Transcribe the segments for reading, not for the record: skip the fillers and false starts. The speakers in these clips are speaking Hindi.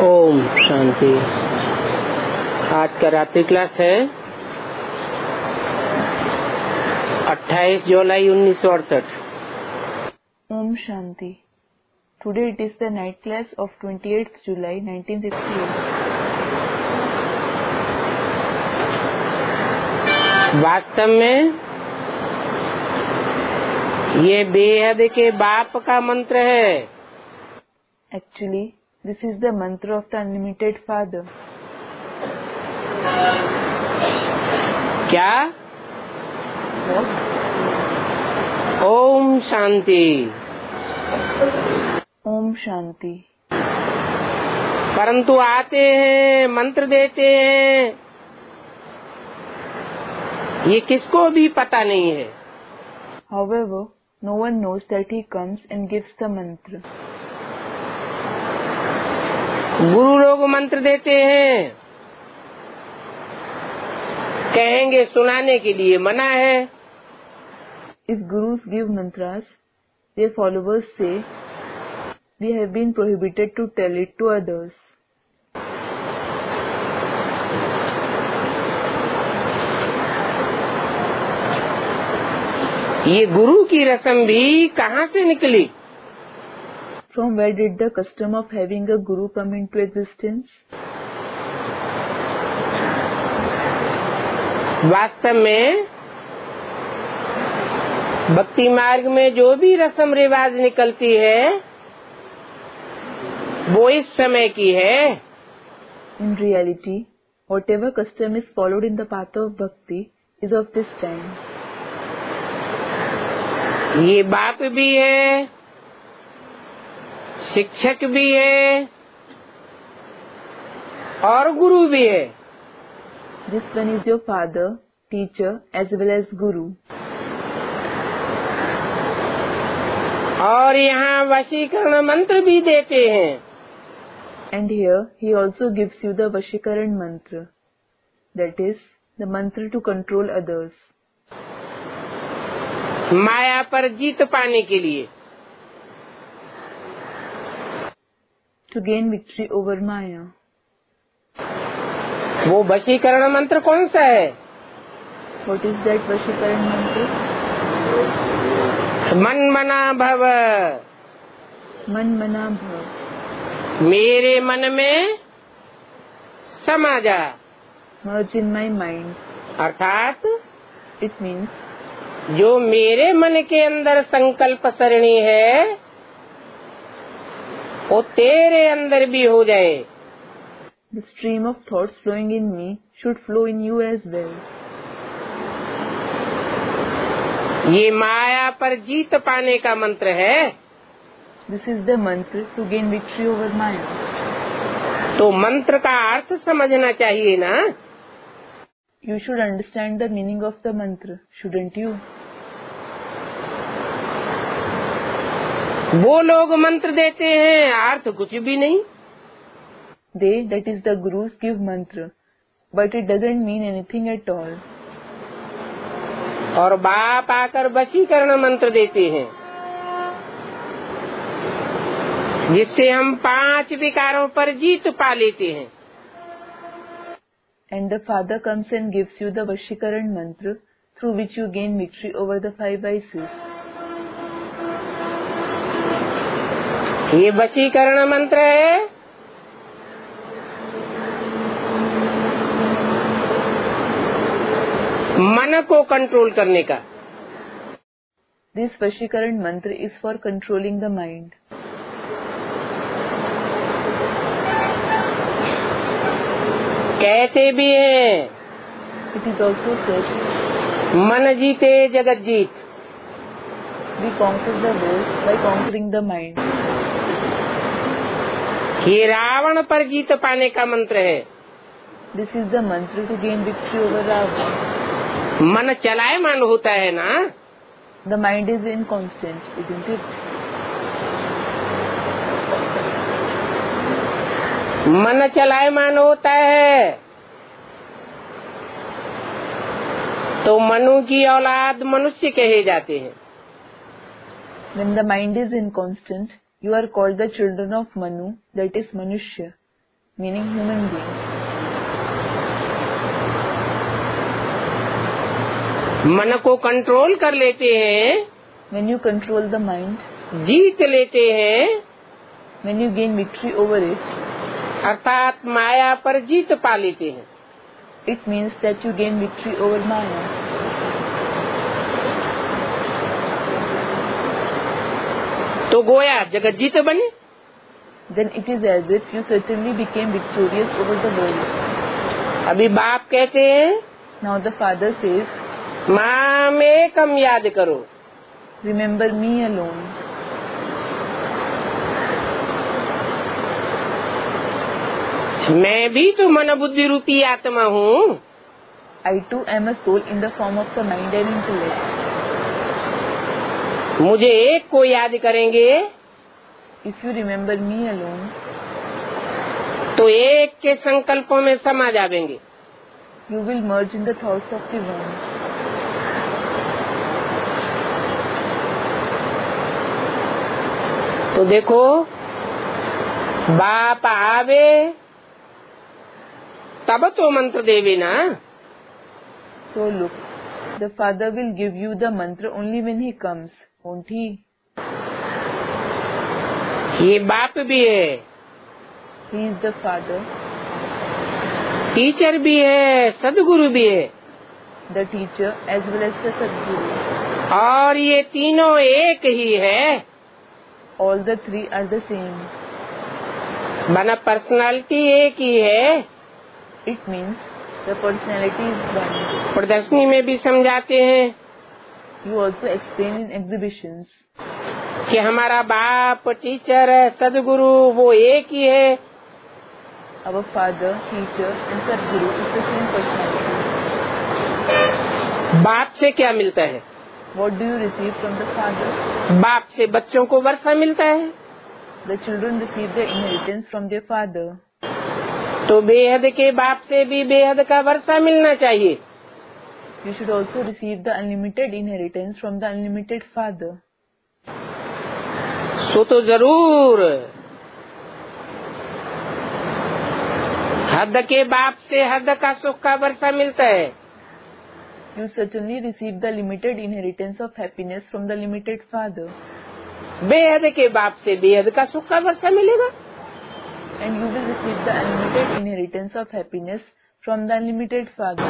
ओम शांति। आज का रात्रि क्लास है 28 जुलाई 1968। Om Shanti. Today it is the night class of 28th July 1968. वास्तव में ये बेहद के बाप का मंत्र है। Actually, this is the mantra of the Unlimited Father. क्या? What? ओम शांति। ओम शांति। परंतु आते हैं, मंत्र देते हैं, ये किसको भी पता नहीं है। However, no one knows that he comes and gives the mantra. गुरु लोग मंत्र देते हैं, कहेंगे सुनाने के लिए मना है। If gurus give mantras, their followers say they have been prohibited to tell it to others. ये गुरु की रस्म भी कहाँ से निकली? From where did the custom of having a guru come into existence? वास्तव में भक्ति मार्ग में जो भी रस्म रिवाज निकलती है वो इस समय की है। In reality, whatever custom is followed in the path of bhakti is of this time. ये बाप भी है, शिक्षक भी है और गुरु भी है। This one is your father, teacher as well as guru. और यहाँ वशीकरण मंत्र भी देते हैं। And here he also gives you the Vashikaran mantra, that is, the mantra to control others. माया पर जीत पाने के लिए। To gain victory over Maya. वो वशीकरण मंत्र कौन सा है? What is that Vashikaran mantra? मन मना भव। Man mana bhav. मेरे मन में समा जा। Merge in my mind. अर्थात It means जो मेरे मन के अंदर संकल्प सरणी है वो तेरे अंदर भी हो जाए। the stream of thoughts flowing in me should flow in you as well. ये माया पर जीत पाने का मंत्र है। This is the mantra to gain victory over Maya. तो मंत्र का अर्थ समझना चाहिए ना। You should understand the meaning of the mantra, shouldn't you? वो लोग मंत्र देते हैं, अर्थ कुछ भी नहीं। They, that is the gurus, give mantra, but it doesn't mean anything at all. और बाप आकर वशीकरण मंत्र देते हैं जिससे हम 5 विकारों पर जीत पा लेते हैं। And the Father comes and gives you the Vashikaran mantra, through which you gain victory over the 5 vices. ये वशीकरण मंत्र है मन को कंट्रोल करने का। This Vashikaran mantra is for controlling the mind. कहते भी हैं It is also said, मन जीते जगत जीत। we conquer the world by conquering the mind. ये रावण पर जीत पाने का मंत्र है। This is the mantra to gain victory over Ravana. मन चलायमान होता है ना। The mind is inconstant, isn't it? मन चलायमान होता है तो मनु की औलाद मनुष्य कहे जाते हैं। When the mind is inconstant, you are called the children of Manu, that is Manushya. meaning human beings. मन को कंट्रोल कर लेते हैं, When you control the mind, जीत लेते हैं, when you gain victory over it, अर्थात माया पर जीत पा लेते हैं। it means that you gain victory over Maya. तो गोया जगत जीत बने। Then it is as if you certainly became victorious over the world. अभी बाप कहते हैं, Now the father says, माम एकम याद करो। remember me alone. मैं भी तो मन बुद्धि रूपी आत्मा हूँ। I too am a soul in the form of the mind and intellect. मुझे एक को याद करेंगे If you remember me alone, तो एक के संकल्पों में समा जाएंगे। you will merge in the thoughts of the one. तो देखो, बाप आवे तब तो मंत्र देवे ना। So look, the father will give you the mantra only when he comes, won't he? ये बाप भी है, He is the father, teacher भी है, सदगुरु भी है, the teacher as well as the Sadguru. और ये तीनों एक ही है। All the three are the same. बना पर्सनालिटी एक ही है। It means the personality is one. प्रदर्शनी में भी समझाते हैं You also explain in exhibitions कि हमारा बाप, टीचर, सदगुरु वो एक ही है। our father, teacher and Sadguru is the same personality. बाप से क्या मिलता है? What do you receive from the father? बाप से बच्चों को वर्षा मिलता है, The children receive their inheritance from their father. तो बेहद के बाप से भी बेहद का वर्षा मिलना चाहिए। You should also receive the unlimited inheritance from the unlimited father. सो तो जरूर हद के बाप से हद का सुख का वर्षा मिलता है। You certainly receive the limited inheritance of happiness from the limited father. बेहद के बाप से बेहद का सुख का वर्षा मिलेगा। And you will receive the unlimited inheritance of happiness from the unlimited father.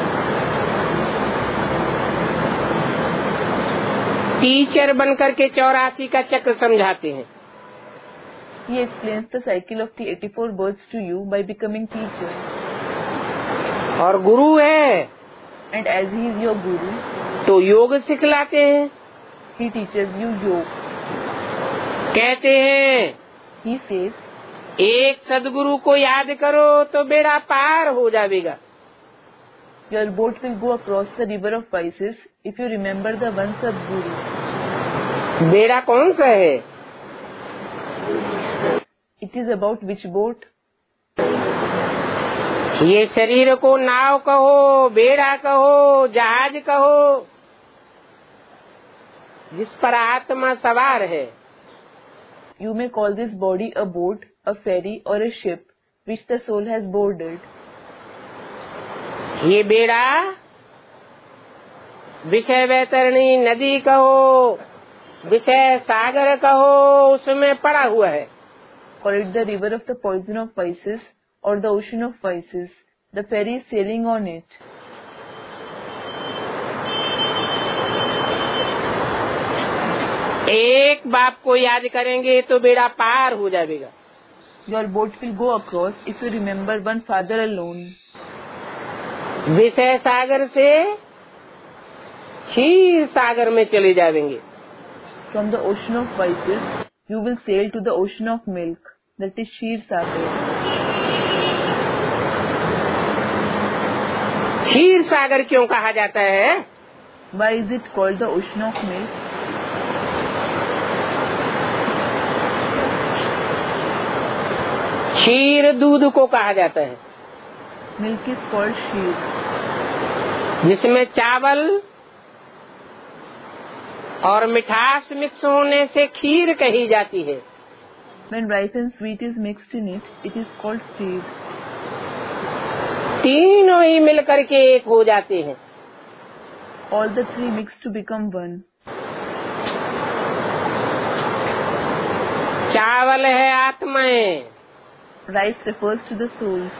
Teacher बनकर के 84 का चक्र समझाते हैं। He explains the cycle of the 84 births to you by becoming teacher. और गुरु है And as he is your guru, तो योग सिखलाते हैं। he teaches you yoga. कहते हैं, He says, एक सदगुरु को याद करो तो बेड़ा पार हो जाएगा। your boat will go across the river of vices if you remember the one Sadguru. बेड़ा कौन सा है? It is about which boat? ये शरीर को नाव कहो, बेड़ा कहो, जहाज कहो, जिस पर आत्मा सवार है। You may call this body a boat, a ferry or a ship which the soul has boarded. ये बेड़ा विषय वैतरणी नदी कहो, विषय सागर कहो, उसमें पड़ा हुआ है। Call it the river of the poison of vices or the ocean of vices. The ferry is sailing on it. एक बाप को याद करेंगे तो बेड़ा पार हो जाएगा। Your boat will go across if you remember one father alone. विषय सागर से क्षीर सागर में चले जाएंगे। From the ocean of vices, you will sail to the ocean of milk, that is Kshir Sagar. क्षीर सागर क्यों कहा जाता है? Why is it called the ocean of milk? क्षीर दूध को कहा जाता है, Milk is called Kshir, जिसमें चावल और मिठास मिक्स होने से खीर कही जाती है। When rice and sweet is mixed in it, it is called Kheer. तीनों ही मिलकर के एक हो जाते हैं। All the three mix to become one. चावल है आत्माएं, Rice refers to the souls.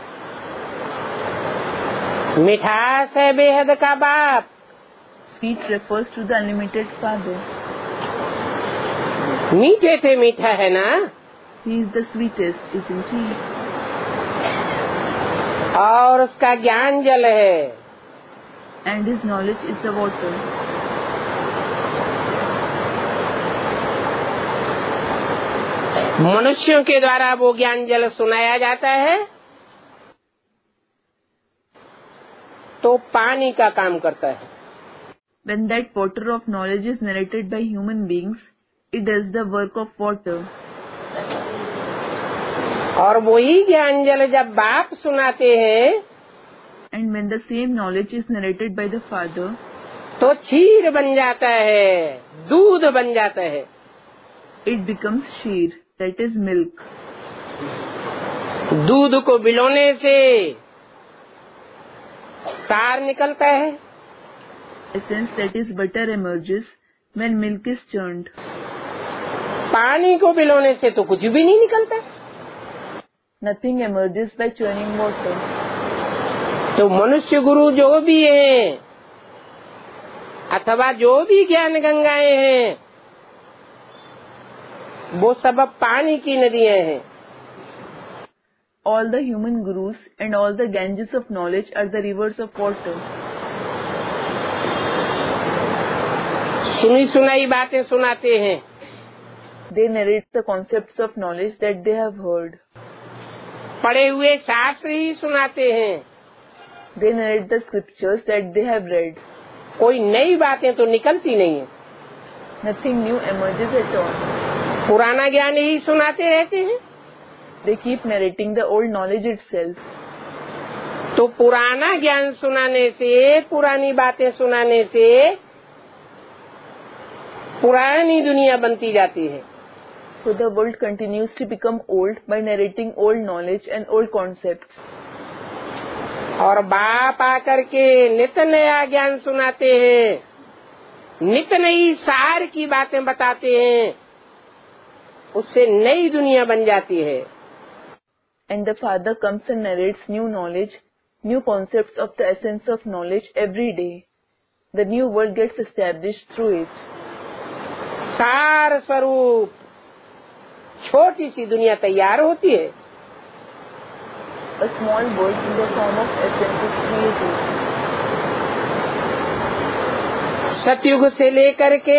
मिठास है बेहद का बाप, Sweet refers to the unlimited Father. मीठे से मीठा है ना, He is the sweetest, isn't he? और उसका ज्ञान जल है, And his knowledge is the water. मनुष्यों के द्वारा वो ज्ञान जल सुनाया जाता है तो पानी का काम करता है। When that water of knowledge is narrated by human beings, it does the work of water. और वही ज्ञान जल जब बाप सुनाते हैं And when the same knowledge is narrated by the Father, तो क्षीर बन जाता है, दूध बन जाता है। it becomes sheer, that is milk. दूध को बिलोने से सार निकलता है, Essence, that is butter, emerges when milk is churned. पानी को बिलोने से तो कुछ भी नहीं निकलता। Nothing emerges by churning water. तो मनुष्य गुरु जो भी हैं अथवा जो भी ज्ञान गंगाएं हैं वो सब पानी की नदियां हैं। All the human gurus and all the Ganges of knowledge are the rivers of water. सुनी सुनाई बातें सुनाते हैं, They narrate the concepts of knowledge that they have heard. पढ़े हुए शास्त्र ही सुनाते हैं। They narrate the scriptures that they have read. कोई नई बातें तो निकलती नहीं है, Nothing new emerges at all. पुराना ज्ञान ही सुनाते रहते हैं। They keep narrating the old knowledge itself. तो पुराना ज्ञान सुनाने से, पुरानी बातें सुनाने से पुरानी दुनिया बनती जाती है। So the world continues to become old by narrating old knowledge and old concepts. और बाप आकर के नित नया ज्ञान सुनाते हैं, नित नई सार की बातें बताते हैं, उससे नई दुनिया बन जाती है। And the Father comes and narrates new knowledge, new concepts of the essence of knowledge every day. The new world gets established through it. सार स्वरूप छोटी सी दुनिया तैयार होती है। A small world in the form of essence is created. सतयुग से लेकर के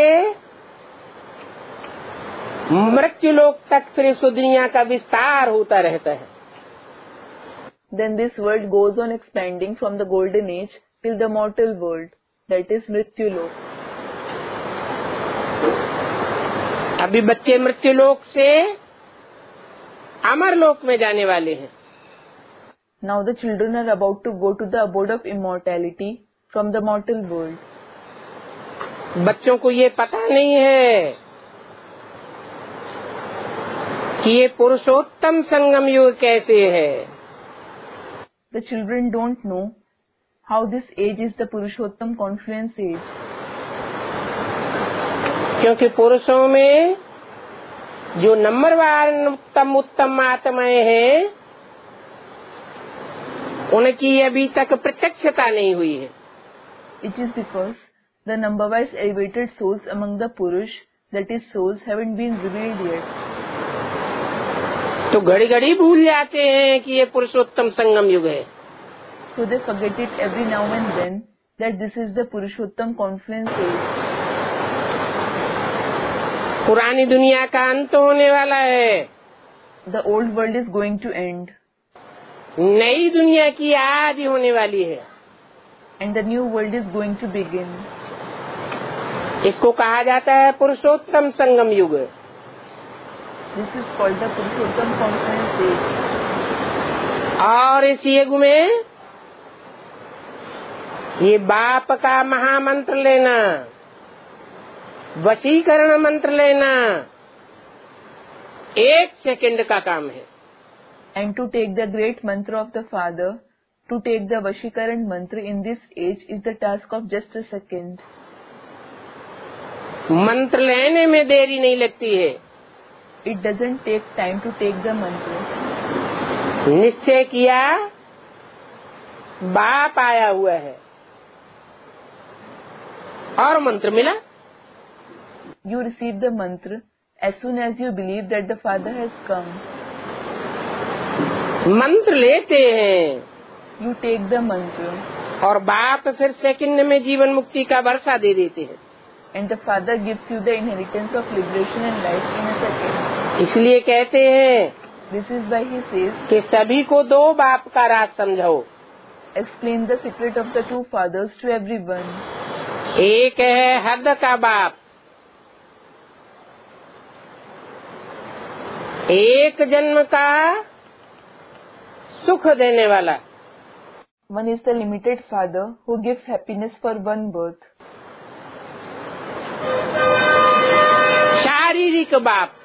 मृत्युलोक तक फिर इस दुनिया का विस्तार होता रहता है। Then this world goes on expanding from the golden age till the mortal world, that is Mrityulok. अभी बच्चे मृत्युलोक से अमरलोक में जाने वाले हैं। Now the children are about to go to the abode of immortality from the mortal world. बच्चों को ये पता नहीं है कि ये पुरुषोत्तम संगम युग कैसे है। The children don't know how this age is the Purushottam confluence age. क्योंकि पुरुषों में जो नंबरवार उत्तम आत्माएं हैं उनकी अभी तक प्रत्यक्षता नहीं हुई है। It is because the number-wise elevated souls among the Purush, that is souls, haven't been revealed yet. तो घड़ी घड़ी भूल जाते हैं कि ये पुरुषोत्तम संगम युग है। So they forget it every now and then that this is the Purushottam confluence age. पुरानी दुनिया का अंत होने वाला है, The old world is going to end नई दुनिया की आज ही होने वाली है। and the new world is going to begin. इसको कहा जाता है पुरुषोत्तम संगम युग। This is called the Purushottam confluence age. और इस युग में ये बाप का महामंत्र लेना, वशीकरण मंत्र लेना 1 सेकंड का काम है। And to take the great mantra of the Father To take the Vashikaran mantra in this age is the task of just a second. मंत्र लेने में देरी नहीं लगती है। It doesn't take time to take the mantra. निश्चय किया, बाप आया हुआ है और मंत्र मिला। You receive the mantra as soon as you believe that the Father has come. मंत्र लेते हैं You take the mantra और बाप फिर सेकंड में जीवन मुक्ति का वर्षा दे देते हैं। and the Father gives you the inheritance of liberation and life in a second. इसलिए कहते हैं This is why he says, कि सभी को दो बाप का राज समझाओ। explain the secret of the two fathers to everyone. एक है हद का बाप, एक जन्म का सुख देने वाला। One is the limited Father who gives happiness for one birth. शारीरिक बाप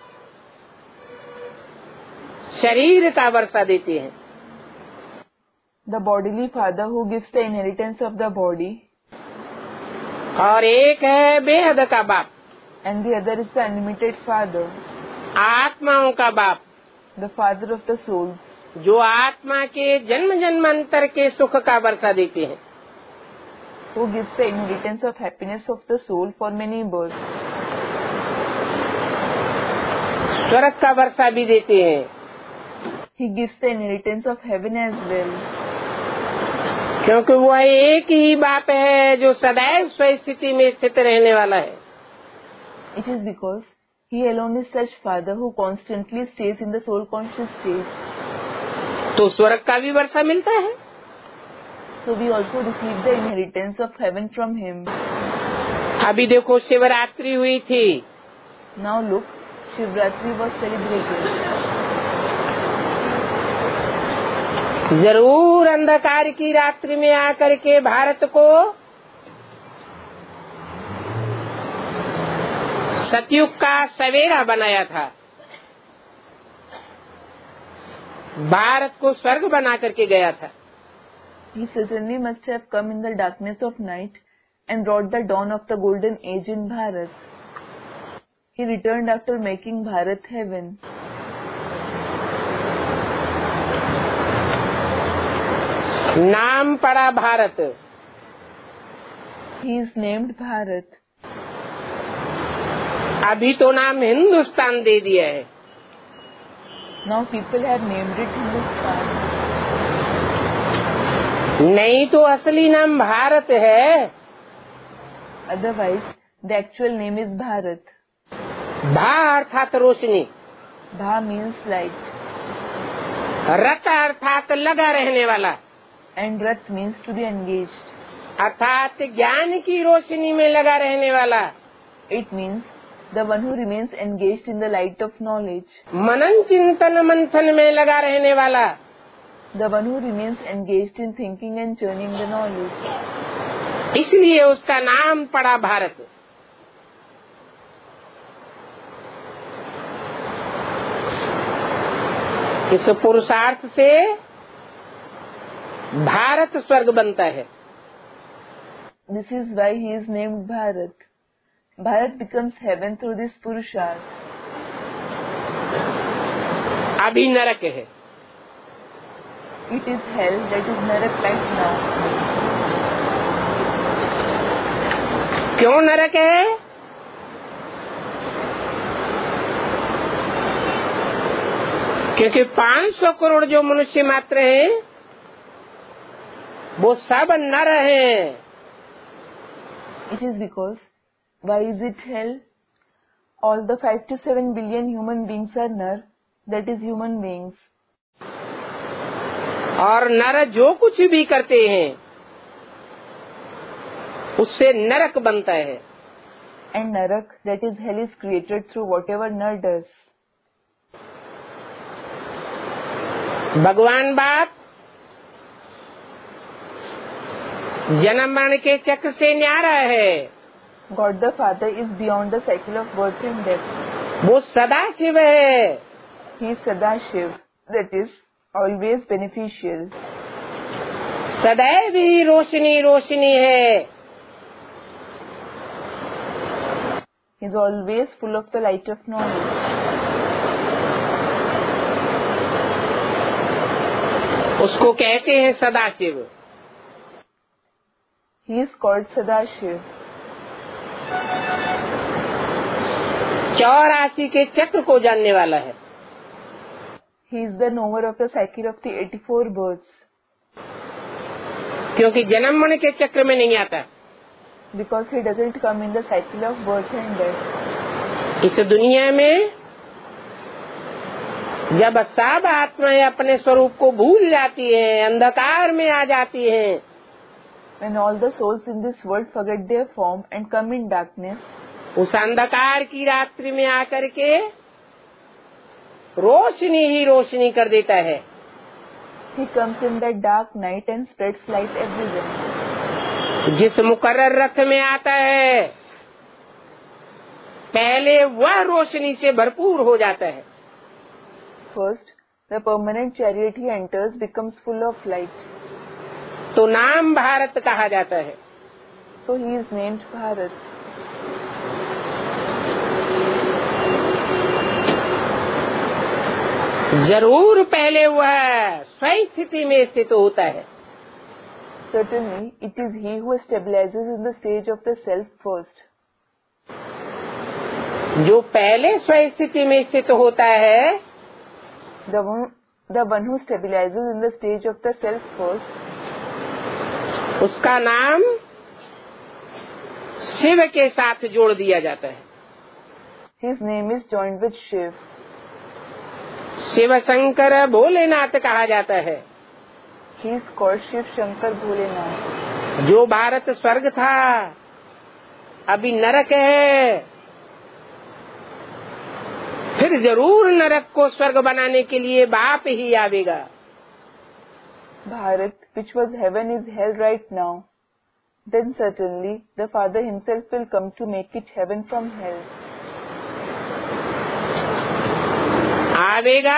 शरीर का वर्षा देते हैं। The bodily Father who gives the inheritance of the body. और एक है बेहद का बाप, And the other is the unlimited Father, आत्माओं का बाप, the Father of the souls, जो आत्मा के जन्म जन्मांतर के सुख का वर्षा देते हैं। who gives the inheritance of happiness of the soul for many births. स्वर्ग का वर्षा भी देते हैं। He gives the inheritance of heaven as well. क्योंकि वह एक ही बाप है जो सदैव स्वस्थिति में स्थित रहने वाला है। It is because He alone is such Father who constantly stays in the soul conscious state. तो स्वर्ग का भी वर्षा मिलता है। So we also receive the inheritance of heaven from Him. अभी देखो शिवरात्रि हुई थी, Now look, Shivratri was celebrated. जरूर अंधकार की रात्रि में आकर के भारत को सतयुग का सवेरा बनाया था, भारत को स्वर्ग बना करके गया था। He certainly must have come in the darkness of night and brought the dawn of the golden age in Bharat. He returned after making Bharat heaven. नाम पड़ा Bharat, He is named Bharat. अभी तो नाम हिंदुस्तान दे दिया है। Now people have named it Hindustan. नहीं तो असली नाम भारत है। Otherwise, the actual name is Bharat. भा अर्थात रोशनी, Bha means light रत अर्थात लगा रहने वाला, and Rat means to be engaged. अर्थात ज्ञान की रोशनी में लगा रहने वाला, It means the one who remains engaged in the light of knowledge. मनन चिंतन मंथन में लगा रहने वाला, The one who remains engaged in thinking and churning the knowledge. इसलिए उसका नाम पड़ा भारत। इस पुरुषार्थ से भारत स्वर्ग बनता है। This is why he is named Bharat. Bharat becomes heaven through this Purusharth. अभी नरक है, It is hell that is Narak right now. क्यों नरक है? क्योंकि 500 करोड़ जो मनुष्य मात्र हैं वो सब नर हैं। It is because, why is it hell? All the 5 to 7 billion human beings are nar, that is human beings. और नर जो कुछ भी करते हैं उससे नरक बनता है। And Narak, that is hell, is created through whatever nar does. भगवान बाप जन्म मरण के चक्र से न्यारा है। God the Father is beyond the cycle of birth and death. वो सदा शिव है। He is Sadashiv, that is always beneficial. सदैव ही रोशनी रोशनी है। He is always full of the light of knowledge. उसको कहते हैं Sadashiv. He is called Sadashiv. 84 के चक्र को जानने वाला है। He is the knower of the cycle of the 84 births. क्योंकि जन्म मरण के चक्र में नहीं आता। Because he doesn't come in the cycle of birth and death. इस दुनिया में जब सब आत्माएं अपने स्वरूप को भूल जाती हैं, अंधकार में आ जाती हैं, When all the souls in this world forget their form and come in darkness, उस अंधकार की रात्रि में आकर के रोशनी ही रोशनी कर देता है। he comes in that dark night and spreads light everywhere. जिस मुकर्रर रथ में आता है, पहले वह रोशनी से भरपूर हो जाता है। First, the permanent chariot he enters becomes full of light. तो नाम भारत कहा जाता है। So he is named Bharat. जरूर पहले वह स्वयं स्थिति में स्थित होता है। Certainly, it is he who stabilizes in the stage of the self first. जो पहले स्वयं स्थिति में स्थित होता है, The one who stabilizes in the stage of the self first, उसका नाम शिव के साथ जोड़ दिया जाता है। his name is joined with Shiv. Shiv Shankar Bholenath कहा जाता है। He is called Shiv Shankar Bholenath. जो भारत स्वर्ग था, अभी नरक है, फिर जरूर नरक को स्वर्ग बनाने के लिए बाप ही आवेगा। Bharat, which was heaven, is hell right now. Then certainly the Father himself will come to make it heaven from hell. आवेगा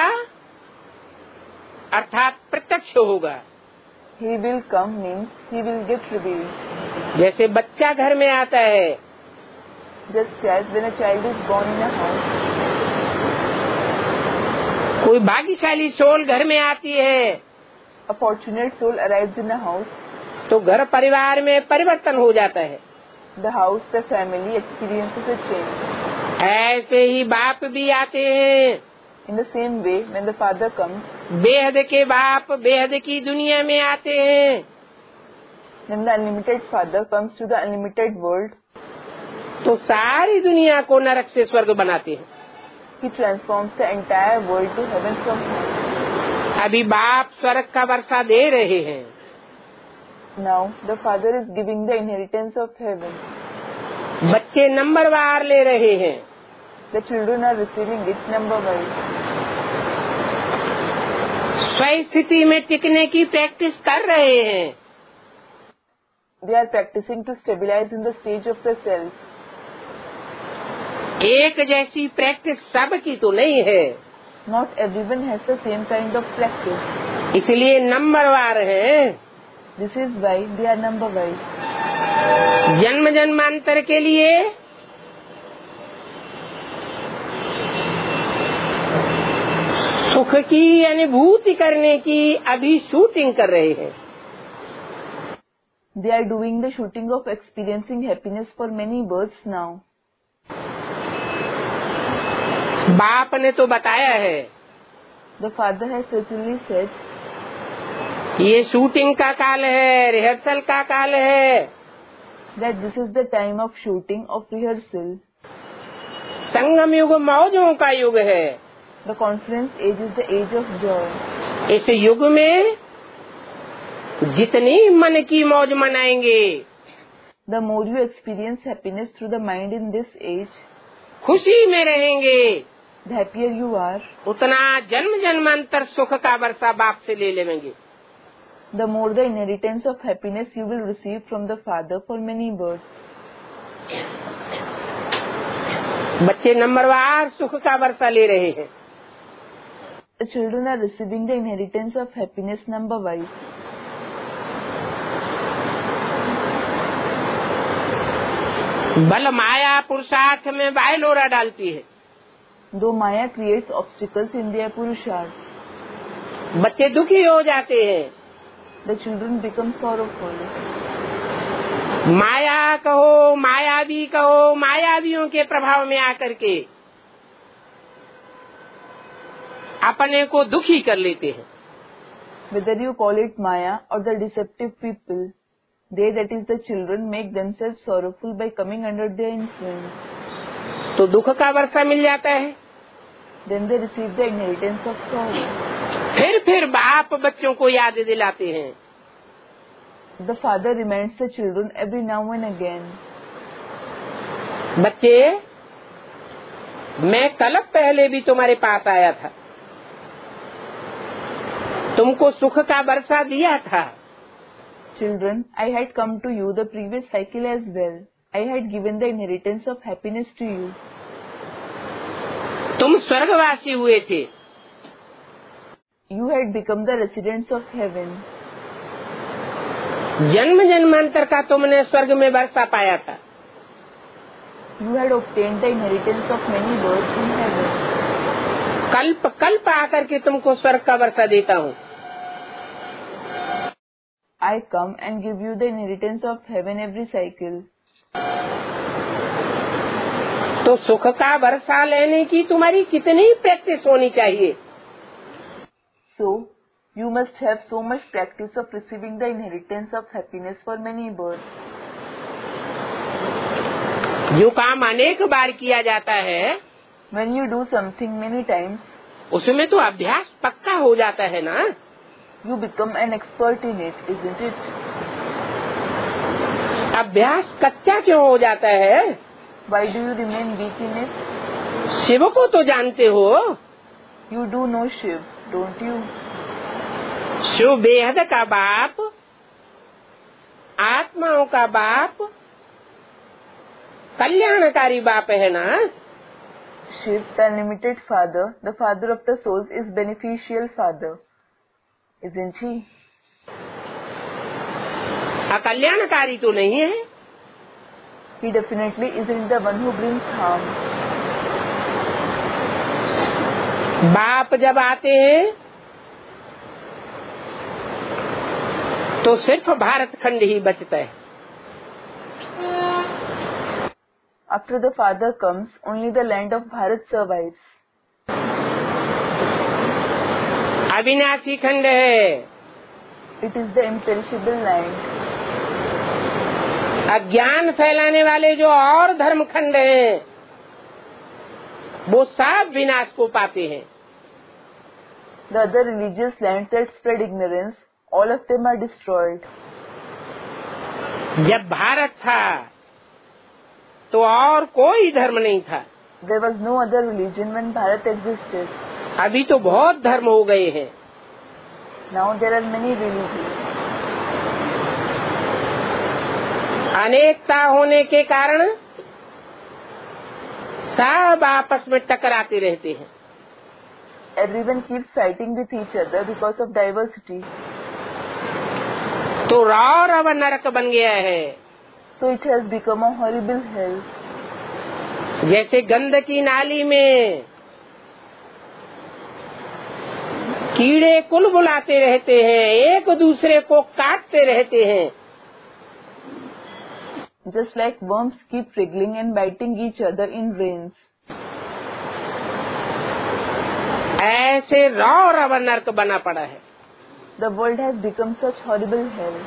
अर्थात प्रत्यक्ष होगा। He will come means he will get revealed. जैसे बच्चा घर में आता है, Just as when a child is born in a house, कोई भाग्यशाली सोल घर में आती है, a fortunate soul arrives in a house, तो घर परिवार में परिवर्तन हो जाता है। the house, the family experiences a change. ऐसे ही बाप भी आते हैं। In the same way, when the Father comes, बेहद के बाप बेहद की दुनिया में आते हैं, when the unlimited Father comes to the unlimited world, तो सारी दुनिया को नरक से स्वर्ग बनाते हैं। he transforms the entire world to heaven from hell. अभी बाप स्वर्ग का वर्षा दे रहे हैं। Now the Father is giving the inheritance of heaven. बच्चे नंबरवार ले रहे हैं। The children are receiving it number wise. स्वयं स्थिति में टिकने की प्रैक्टिस कर रहे हैं। They are practicing to stabilize in the stage of the self. एक जैसी प्रैक्टिस सबकी तो नहीं है, Not everyone has the same kind of practice. इसलिए नंबरवार है। This is why they are number wise. जन्म जन्मांतर के लिए सुख की अनुभूति करने की अभी शूटिंग कर रहे हैं। They are doing the shooting of experiencing happiness for many births now. बाप ने तो बताया है, The Father has certainly said, ये शूटिंग का काल है, रिहर्सल का काल है। that this is the time of shooting, of rehearsal. संगम युग मौजों का युग है। The conference age is the age of joy. इस युग में जितनी मन की मौज मनाएंगे, The more you experience happiness through the mind in this age, खुशी में रहेंगे, the happier you are, उतना जन्म जन्मांतर सुख का वर्षा बाप से ले लेंगे। the more the inheritance of happiness you will receive from the Father for many births. बच्चे नंबरवार सुख का वर्षा ले रहे हैं। The children are receiving the inheritance of happiness number wise. बल माया पुरुषार्थ में बायलोरा डालती है। Though Maya creates obstacles in their purusharth, बच्चे दुखी हो जाते हैं। the children become sorrowful. माया कहो, मायावी कहो, मायावियों के प्रभाव में आकर के अपने को दुखी कर लेते हैं। Whether you call it Maya or the deceptive people, they, that is the children, make themselves sorrowful by coming under their influence. तो दुख का वर्षा मिल जाता है। Then they receive the inheritance of sorrow. फिर बाप बच्चों को याद दिलाते हैं। The father reminds the children every now and again. बच्चे, मैं कल पहले भी तुम्हारे पास आया था, तुमको सुख का वर्षा दिया था। Children, I had come to you the previous cycle as well. I had given the inheritance of happiness to you. तुम स्वर्गवासी हुए थे। You had become the residents of heaven. जन्म जन्मांतर का तुमने स्वर्ग में वर्षा पाया था। You had obtained the inheritance of many births in heaven. कल्प कल्प आकर के तुमको स्वर्ग का वर्षा देता हूँ। I come and give you the inheritance of heaven every cycle. तो सुख का वर्षा लेने की तुम्हारी कितनी प्रैक्टिस होनी चाहिए। So, you must have so much practice of receiving the inheritance of happiness for many births. जो काम अनेक बार किया जाता है, When you do something many times, उसमें तो अभ्यास पक्का हो जाता है ना। you become an expert in it, isn't it? अभ्यास कच्चा क्यों हो जाता है? Why do you remain weak in it? Shiv को तो जानते हो। You do know Shiv, don't you? Shiv बेहद का बाप, आत्माओं का बाप, कल्याणकारी बाप है ना। Shiv, the unlimited father, the father of the souls, is beneficial father, isn't he? अकल्याणकारी तो नहीं है। He definitely isn't the one who brings harm. बाप जब आते हैं तो सिर्फ भारत खंड ही बचता है। After the father comes, only the land of Bharat survives. अविनाशी खंड है। It is the imperishable land. अज्ञान फैलाने वाले जो और धर्म खंड हैं, वो सब विनाश को पाते हैं। The other religious lands that spread ignorance, all of them are destroyed. जब भारत था तो और कोई धर्म नहीं था। There was no other religion when Bharat existed. अभी तो बहुत धर्म हो गए हैं। Now there are many religions. अनेकता होने के कारण सब आपस में टकराते रहते हैं। Everyone keeps fighting with each other because of diversity. तो रौरव नरक बन गया है। So it has become a horrible hell. जैसे गंदगी नाली में कीड़े कुलबुलाते रहते हैं, एक दूसरे को काटते रहते हैं। Just like worms keep wriggling and biting each other in drains. ऐसे रौरव नरक बना पड़ा है। The world has become such horrible hell.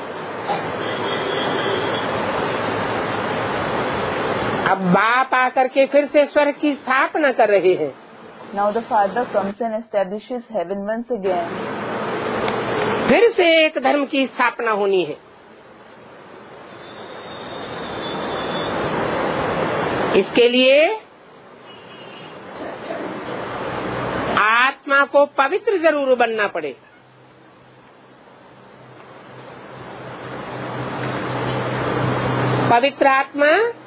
अब बाप आकर के फिर से स्वर्ग की स्थापना कर रहे हैं। Now the Father comes and establishes heaven once again. फिर से एक धर्म की स्थापना होनी है। इसके लिए आत्मा को पवित्र जरूर बनना पड़े। पवित्र आत्मा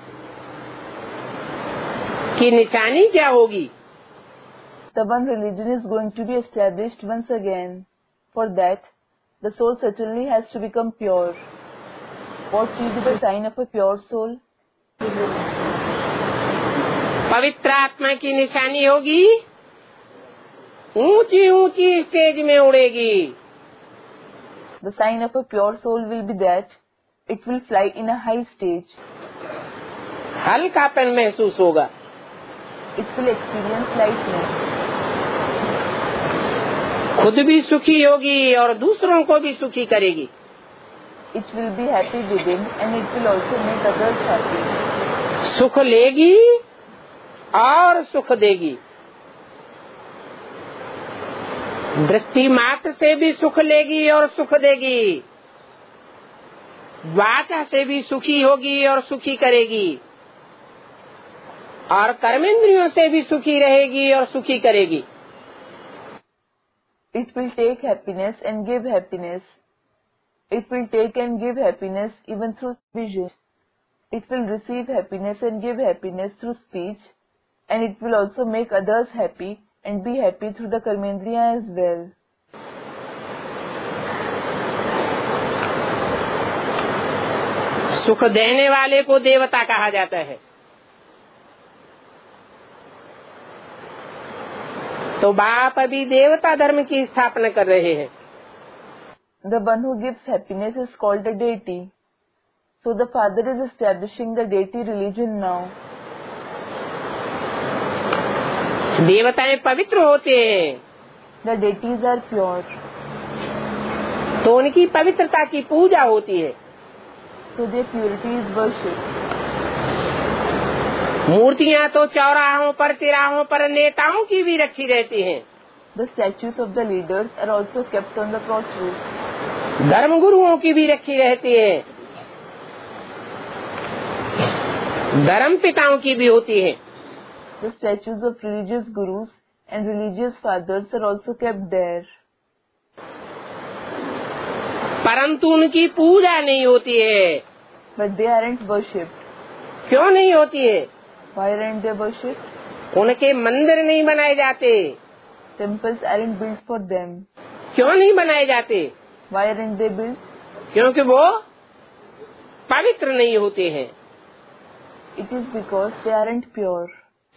की निशानी क्या होगी? The one religion is going to be established once again. For that, the soul certainly has to become pure. What will be the sign of a pure soul? पवित्र आत्मा की निशानी होगी, ऊंची ऊंची स्टेज में उड़ेगी। The sign of a pure soul will be that it will fly in a high stage. हल्कापन महसूस होगा। It will experience lightness. खुद भी सुखी होगी और दूसरों को भी सुखी करेगी। It will be happy within and it will also make others happy. सुख लेगी और सुख देगी। दृष्टि मात्र से भी सुख लेगी और सुख देगी। वाचा से भी सुखी होगी और सुखी करेगी, और कर्मेंद्रियों से भी सुखी रहेगी और सुखी करेगी। It will take happiness and give happiness. It will take and give happiness even through vision. It will receive happiness and give happiness through speech, and it will also make others happy and be happy through the karmendriya as well. सुख देने वाले को देवता कहा जाता है। तो बाप अभी देवता धर्म की स्थापना कर रहे हैं। The one who gives happiness is called a deity. So the father is establishing the deity religion now. देवताएं पवित्र होते हैं, The deities are pure. तो उनकी पवित्रता की पूजा होती है। So their purity is worshipped. मूर्तियां तो चौराहों पर, तिराहों पर नेताओं की भी रखी रहती हैं। The statues of the leaders are also kept on the crossroads. धर्म गुरुओं की भी रखी रहती है, धर्म पिताओं की भी होती है। The statues of religious gurus and religious fathers are also kept there. परंतु उनकी पूजा नहीं होती है। But they aren't worshipped. क्यों नहीं होती है? Why aren't they worshipped? उनके मंदिर नहीं बनाए जाते। Temples aren't built for them. क्यों नहीं बनाए जाते? Why aren't they built? क्योंकि वो पवित्र नहीं होते हैं। It is because they aren't pure.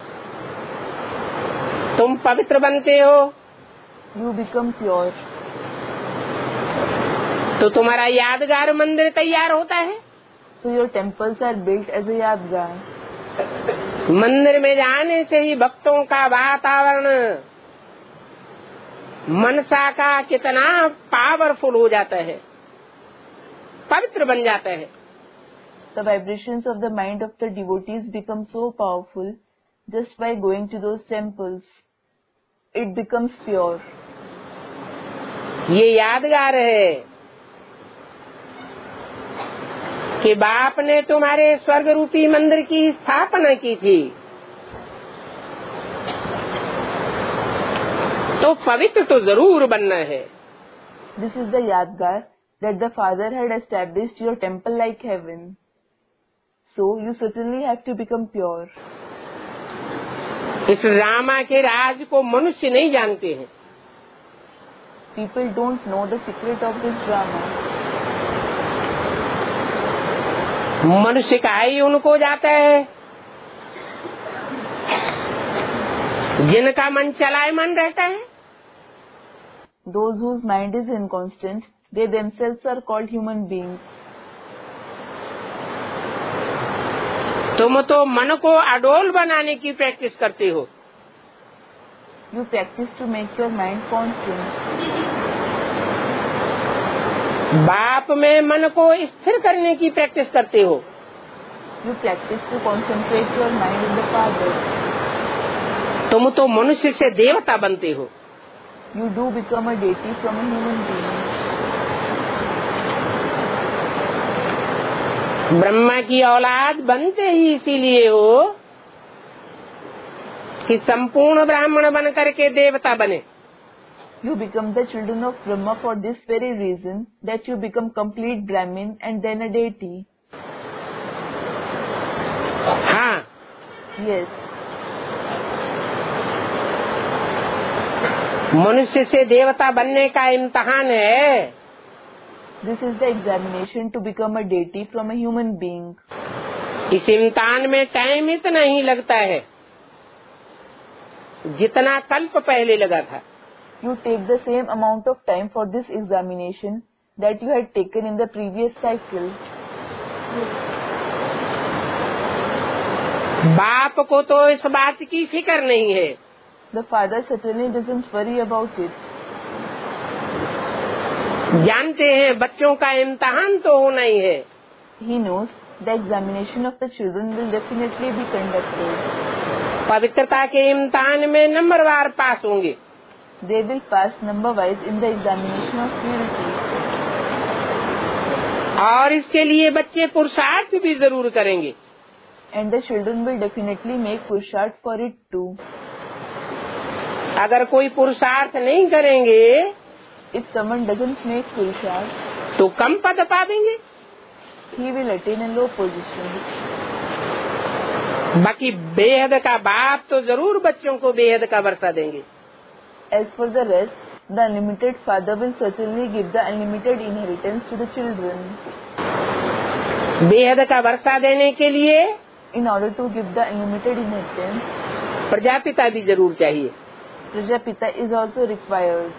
तुम पवित्र बनते हो You become pure. तो तुम्हारा यादगार मंदिर तैयार होता है। So your temples are built as a yadgar. मंदिर में जाने से ही भक्तों का वातावरण मनसा का कितना पावरफुल हो जाता है, पवित्र बन जाता है। The vibrations of the mind of the devotees become so powerful just by going to those temples. It becomes pure. ये यादगार है कि बाप ने तुम्हारे स्वर्ग रूपी मंदिर की स्थापना की थी, तो पवित्र तो जरूर बनना है। This is the yadgar that the Father had established your temple like heaven. So you certainly have to become pure. इस ड्रामा के राज को मनुष्य नहीं जानते हैं। People don't know the secret of this drama. मनुष्य का ही उनको जाता है जिनका मन चलायमान रहता है। Those whose mind is inconstant, they themselves are called human beings. तुम तो मन को अडोल बनाने की प्रैक्टिस करते हो। You practice to make your mind constant. बाप में मन को स्थिर करने की प्रैक्टिस करते हो। You practice to concentrate your mind in the Father. तुम तो मनुष्य से देवता बनते हो। You do become a deity from a human being. Brahma की औलाद बनते ही इसीलिए हो कि संपूर्ण ब्राह्मण बन करके देवता बने। You become the children of Brahma for this very reason, that you become complete Brahmin and then a deity. हाँ, Yes. मनुष्य से देवता बनने का इम्तिहान है। This is the examination to become a deity from a human being. इस इम्तिहान में टाइम इतना ही लगता है जितना कल्प पहले लगा था। You take the same amount of time for this examination that you had taken in the previous cycle. बाप को तो इस बात की फिक्र नहीं है। The father certainly doesn't worry about it. जानते हैं बच्चों का इम्तिहान तो होना ही है। He knows the examination of the children will definitely be conducted. पवित्रता के इम्तिहान में नंबरवार पास होंगे। They will pass number wise in the examination of purity. और इसके लिए बच्चे पुरुषार्थ भी जरूर करेंगे। And the children will definitely make purushart for it too. अगर कोई पुरुषार्थ नहीं करेंगे If someone doesn't make purushart, तो कम पद पावेंगे। he will attain a low position. बाकी बेहद का बाप तो जरूर बच्चों को बेहद का वर्षा देंगे। As for the rest, the unlimited father will certainly give the unlimited inheritance to the children. बेहद का वर्षा देने के लिए In order to give the unlimited inheritance, Prajapita भी जरूर चाहिए। Prajapita is also required.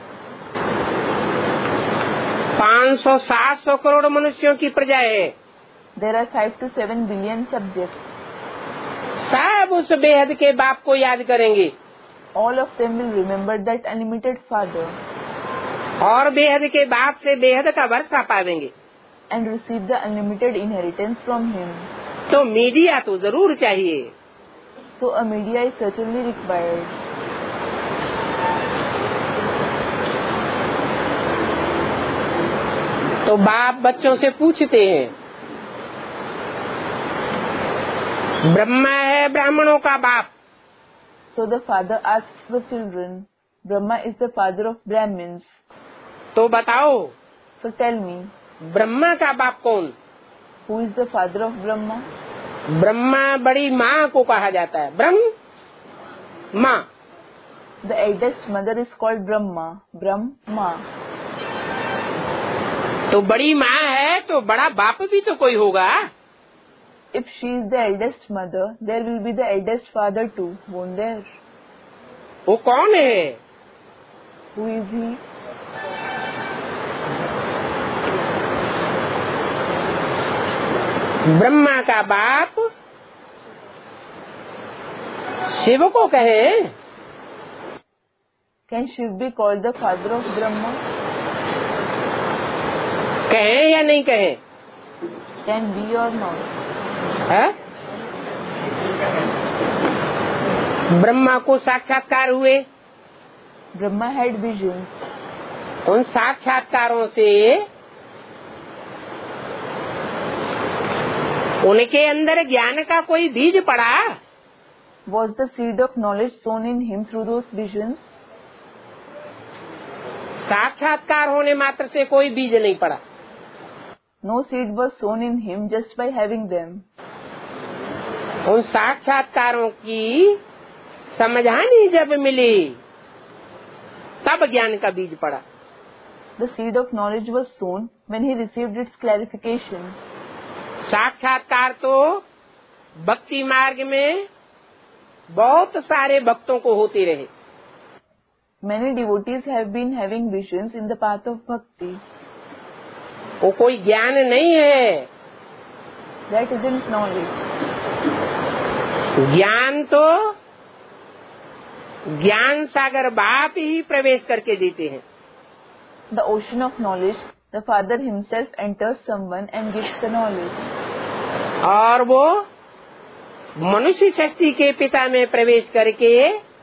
500-700 crore मनुष्यों की प्रजा है। There are 5 to 7 billion subjects. सब उस बेहद के बाप को याद करेंगे All of them will remember that unlimited father और बेहद के बाप से बेहद का वर्षा पावेंगे। and receive the unlimited inheritance from him. तो मीडिया तो जरूर चाहिए। So a media is certainly required. तो बाप बच्चों से पूछते हैं, ब्रह्मा है ब्राह्मणों का बाप। So the father asks the children, Brahma is the father of Brahmins. तो बताओ So tell me, ब्रह्मा का बाप कौन? who is the father of Brahma? Brahma बड़ी माँ को कहा जाता है, ब्रह्म माँ। The eldest mother is called Brahma, Brahma. तो बड़ी माँ है तो बड़ा बाप भी तो कोई होगा। If she is the eldest mother, there will be the eldest father too, won't there? वो कौन है? Who is he? ब्रह्मा का बाप शिव को कहे। Can Shiv be called the father of Brahma? कहे या नहीं कहे? Can be or not? है? ब्रह्मा को साक्षात्कार हुए। Brahma had visions. उन साक्षात्कारों से उनके अंदर ज्ञान का कोई बीज पड़ा। Was the seed of knowledge sown in him through those visions? साक्षात्कार होने मात्र से कोई बीज नहीं पड़ा। No seed was sown in him just by having them. उन साक्षात्कारों की समझानी जब मिली तब ज्ञान का बीज पड़ा। The seed of knowledge was sown when he received its clarification. साक्षात्कार तो भक्ति मार्ग में बहुत सारे भक्तों को होते रहे। Many devotees have been having visions in the path of bhakti. वो कोई ज्ञान नहीं है। That isn't knowledge. ज्ञान तो ज्ञान सागर बाप ही प्रवेश करके देते हैं। The ocean of knowledge, the Father himself enters someone and gives the knowledge. और वो मनुष्य सृष्टि के पिता में प्रवेश करके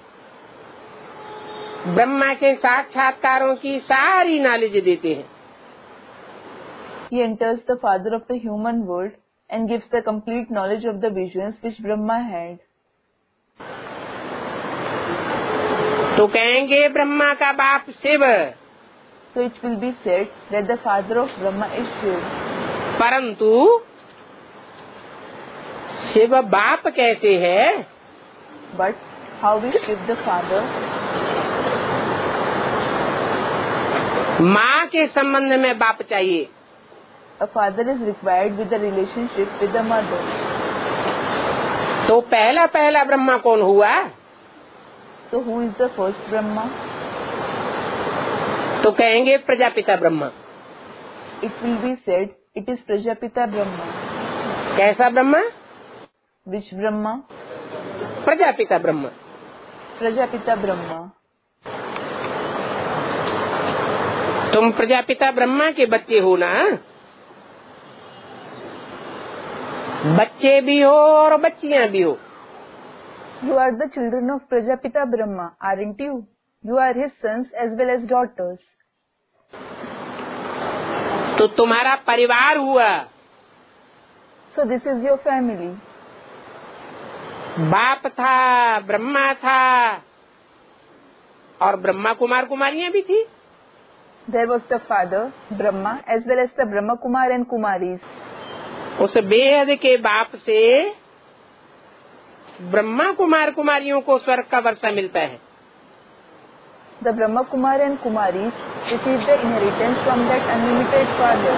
ब्रह्मा के साक्षात्कारों की सारी नॉलेज देते हैं। He enters the Father of the human world and gives the complete knowledge of the visions which Brahma had. तो कहेंगे ब्रह्मा का बाप Shiv. So it will be said that the father of Brahma is Shiv. परंतु शिव बाप कैसे है? But how is Shiv the father? माँ के संबंध में बाप चाहिए। A father is required with the relationship with the mother. तो पहला पहला ब्रह्मा कौन हुआ? So who is the first Brahma? तो कहेंगे Prajapita Brahma. It will be said it is Prajapita Brahma. कैसा Brahma? Which Brahma? Prajapita Brahma. Prajapita Brahma. तुम प्रजापिता ब्रह्मा के बच्चे हो ना? बच्चे भी हो और बच्चियां भी हो। You are the children of Prajapita Brahma, aren't you? You are his sons as well as daughters. तो तुम्हारा परिवार हुआ। So this is your family. बाप था, ब्रह्मा था और ब्रह्मा कुमार कुमारियां भी थी। There was the father, Brahma, as well as the Brahma Kumar and Kumaris. उस बेहद के बाप से ब्रह्मा कुमार कुमारियों को स्वर्ग का वर्षा मिलता है। The Brahma Kumar and Kumaris received the inheritance from that unlimited father.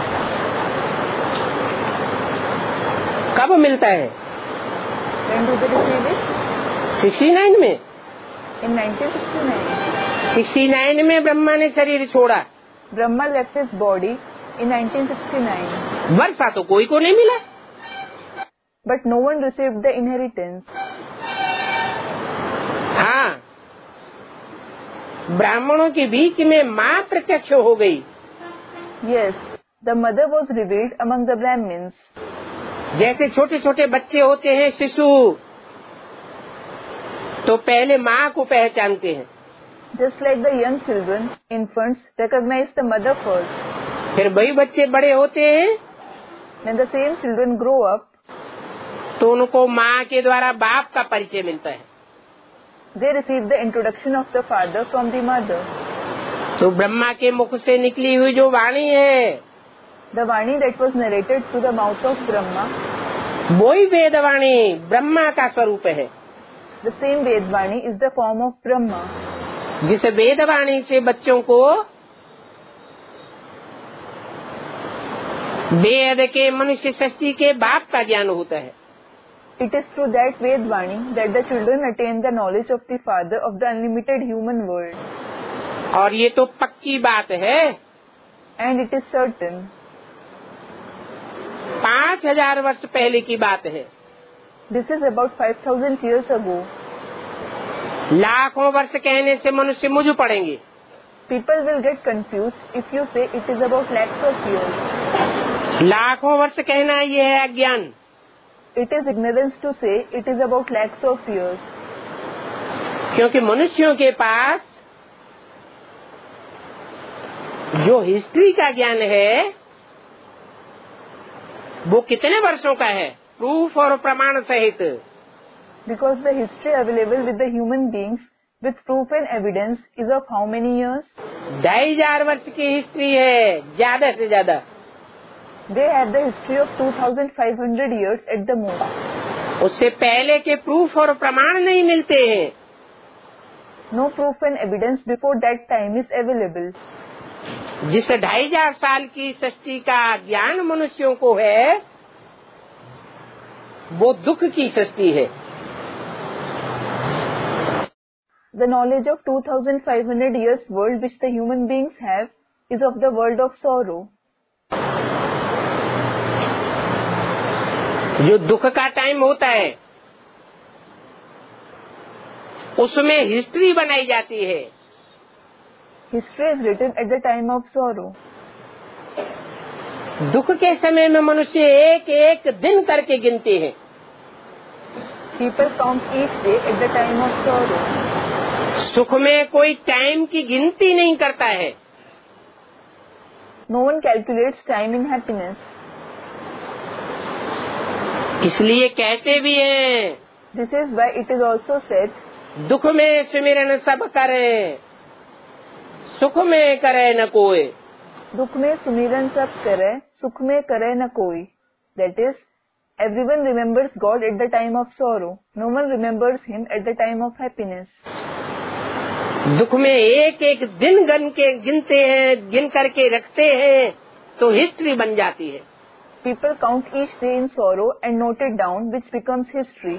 कब मिलता है? When do they receive it? 69 में। In 1969. 69 में ब्रह्मा ने शरीर छोड़ा। Brahma left his body in 1969. वर्षा तो कोई को नहीं मिला। But no one received the inheritance. हाँ, ब्राह्मणों के बीच में माँ प्रत्यक्ष हो गई। Yes, the mother was revealed among the Brahmins. जैसे छोटे छोटे बच्चे होते हैं शिशु, तो पहले माँ को पहचानते हैं। Just like the young children, infants recognize the mother first. फिर वही बच्चे बड़े होते हैं, When the same children grow up, तो उनको माँ के द्वारा बाप का परिचय मिलता है। they receive the introduction of the father from the mother. तो ब्रह्मा के मुख से निकली हुई जो वाणी है, The Vani that was narrated through the mouth of Brahma, वही वेदवाणी ब्रह्मा का स्वरूप है। the same Vedvani is the form of Brahma. जिस वेदवाणी से बच्चों को वेद के मनुष्य सृष्टि के बाप का ज्ञान होता है। It is through that Vedvani that the children attain the knowledge of the father of the unlimited human world. और ये तो पक्की बात है। And it is certain. 5000 वर्ष पहले की बात है। This is about 5,000 years ago. लाखों वर्ष कहने से मनुष्य मुझ पड़ेंगे। People will get confused if you say it is about lakhs of years. लाखों वर्ष कहना ये है अज्ञान। It is ignorance to say it is about lakhs of years. क्योंकि मनुष्यों के पास जो हिस्ट्री का ज्ञान है वो कितने वर्षों का है, प्रूफ और प्रमाण सहित। Because the history available with the human beings with proof and evidence is of how many years? 2500 वर्ष की हिस्ट्री है ज्यादा से ज्यादा। They have the history of 2,500 years at the most. उससे पहले के प्रूफ और प्रमाण नहीं मिलते हैं। No proof and evidence before that time is available. जिस 2500 साल की सृष्टि का ज्ञान मनुष्यों को है वो दुख की सृष्टि है। The knowledge of 2,500 years world which the human beings have is of the world of sorrow. जो दुख का टाइम होता है उसमें हिस्ट्री बनाई जाती है। History is written at the time of sorrow. दुख के समय में मनुष्य एक एक दिन करके गिनते हैं। People count each day at the time of sorrow. सुख में कोई टाइम की गिनती नहीं करता है। No one calculates time in happiness. इसलिए कहते भी हैं This is why it is also said, दुख में सुमिरन सब करे, सुख में करे न कोई। दुख में सुमिरन सब करे, सुख में करे न कोई. That is, everyone remembers God at the time of sorrow. No one remembers Him at the time of happiness. दुख में एक एक दिन गिनते हैं, गिन करके रखते हैं तो हिस्ट्री बन जाती है। People count each day in sorrow and note it down, which becomes history.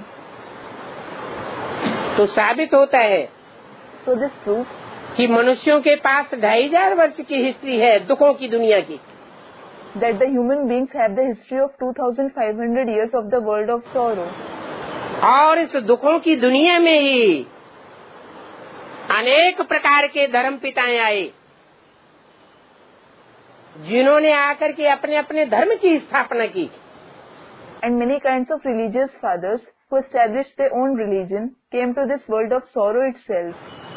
तो साबित होता है So this proves कि मनुष्यों के पास 2500 वर्ष की हिस्ट्री है दुखों की दुनिया की, that the human beings have the history of 2500 years of the world of sorrow. और इस दुखों की दुनिया में ही अनेक प्रकार के धर्म पिताएं आए जिन्होंने आकर के अपने अपने धर्म की स्थापना की। And many kinds of religious fathers who established their own religion came to this world of sorrow itself.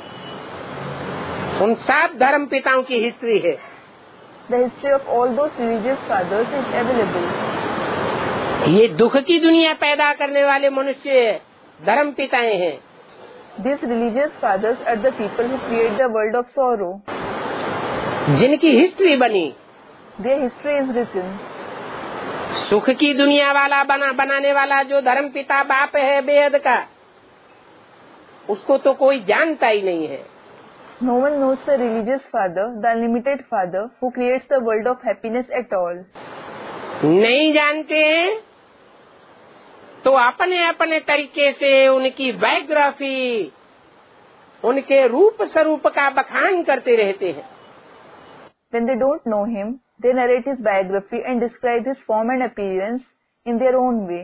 उन सब धर्म पिताओं की हिस्ट्री है। The history of all those religious fathers is available. ये दुख की दुनिया पैदा करने वाले मनुष्य धर्म पिताएं हैं। These religious fathers are the people who create the world of sorrow. जिनकी हिस्ट्री बनी, Their history is written. सुख की दुनिया वाला बनाने वाला जो धर्म पिता बाप है बेहद का, उसको तो कोई जानता ही नहीं है। No one knows the religious father, the unlimited father, who creates the world of happiness at all. नहीं जानते हैं तो अपने अपने तरीके से उनकी बायोग्राफी, उनके रूप स्वरूप का बखान करते रहते हैं। When they don't know him, they narrate his biography and describe his form and appearance in their own way.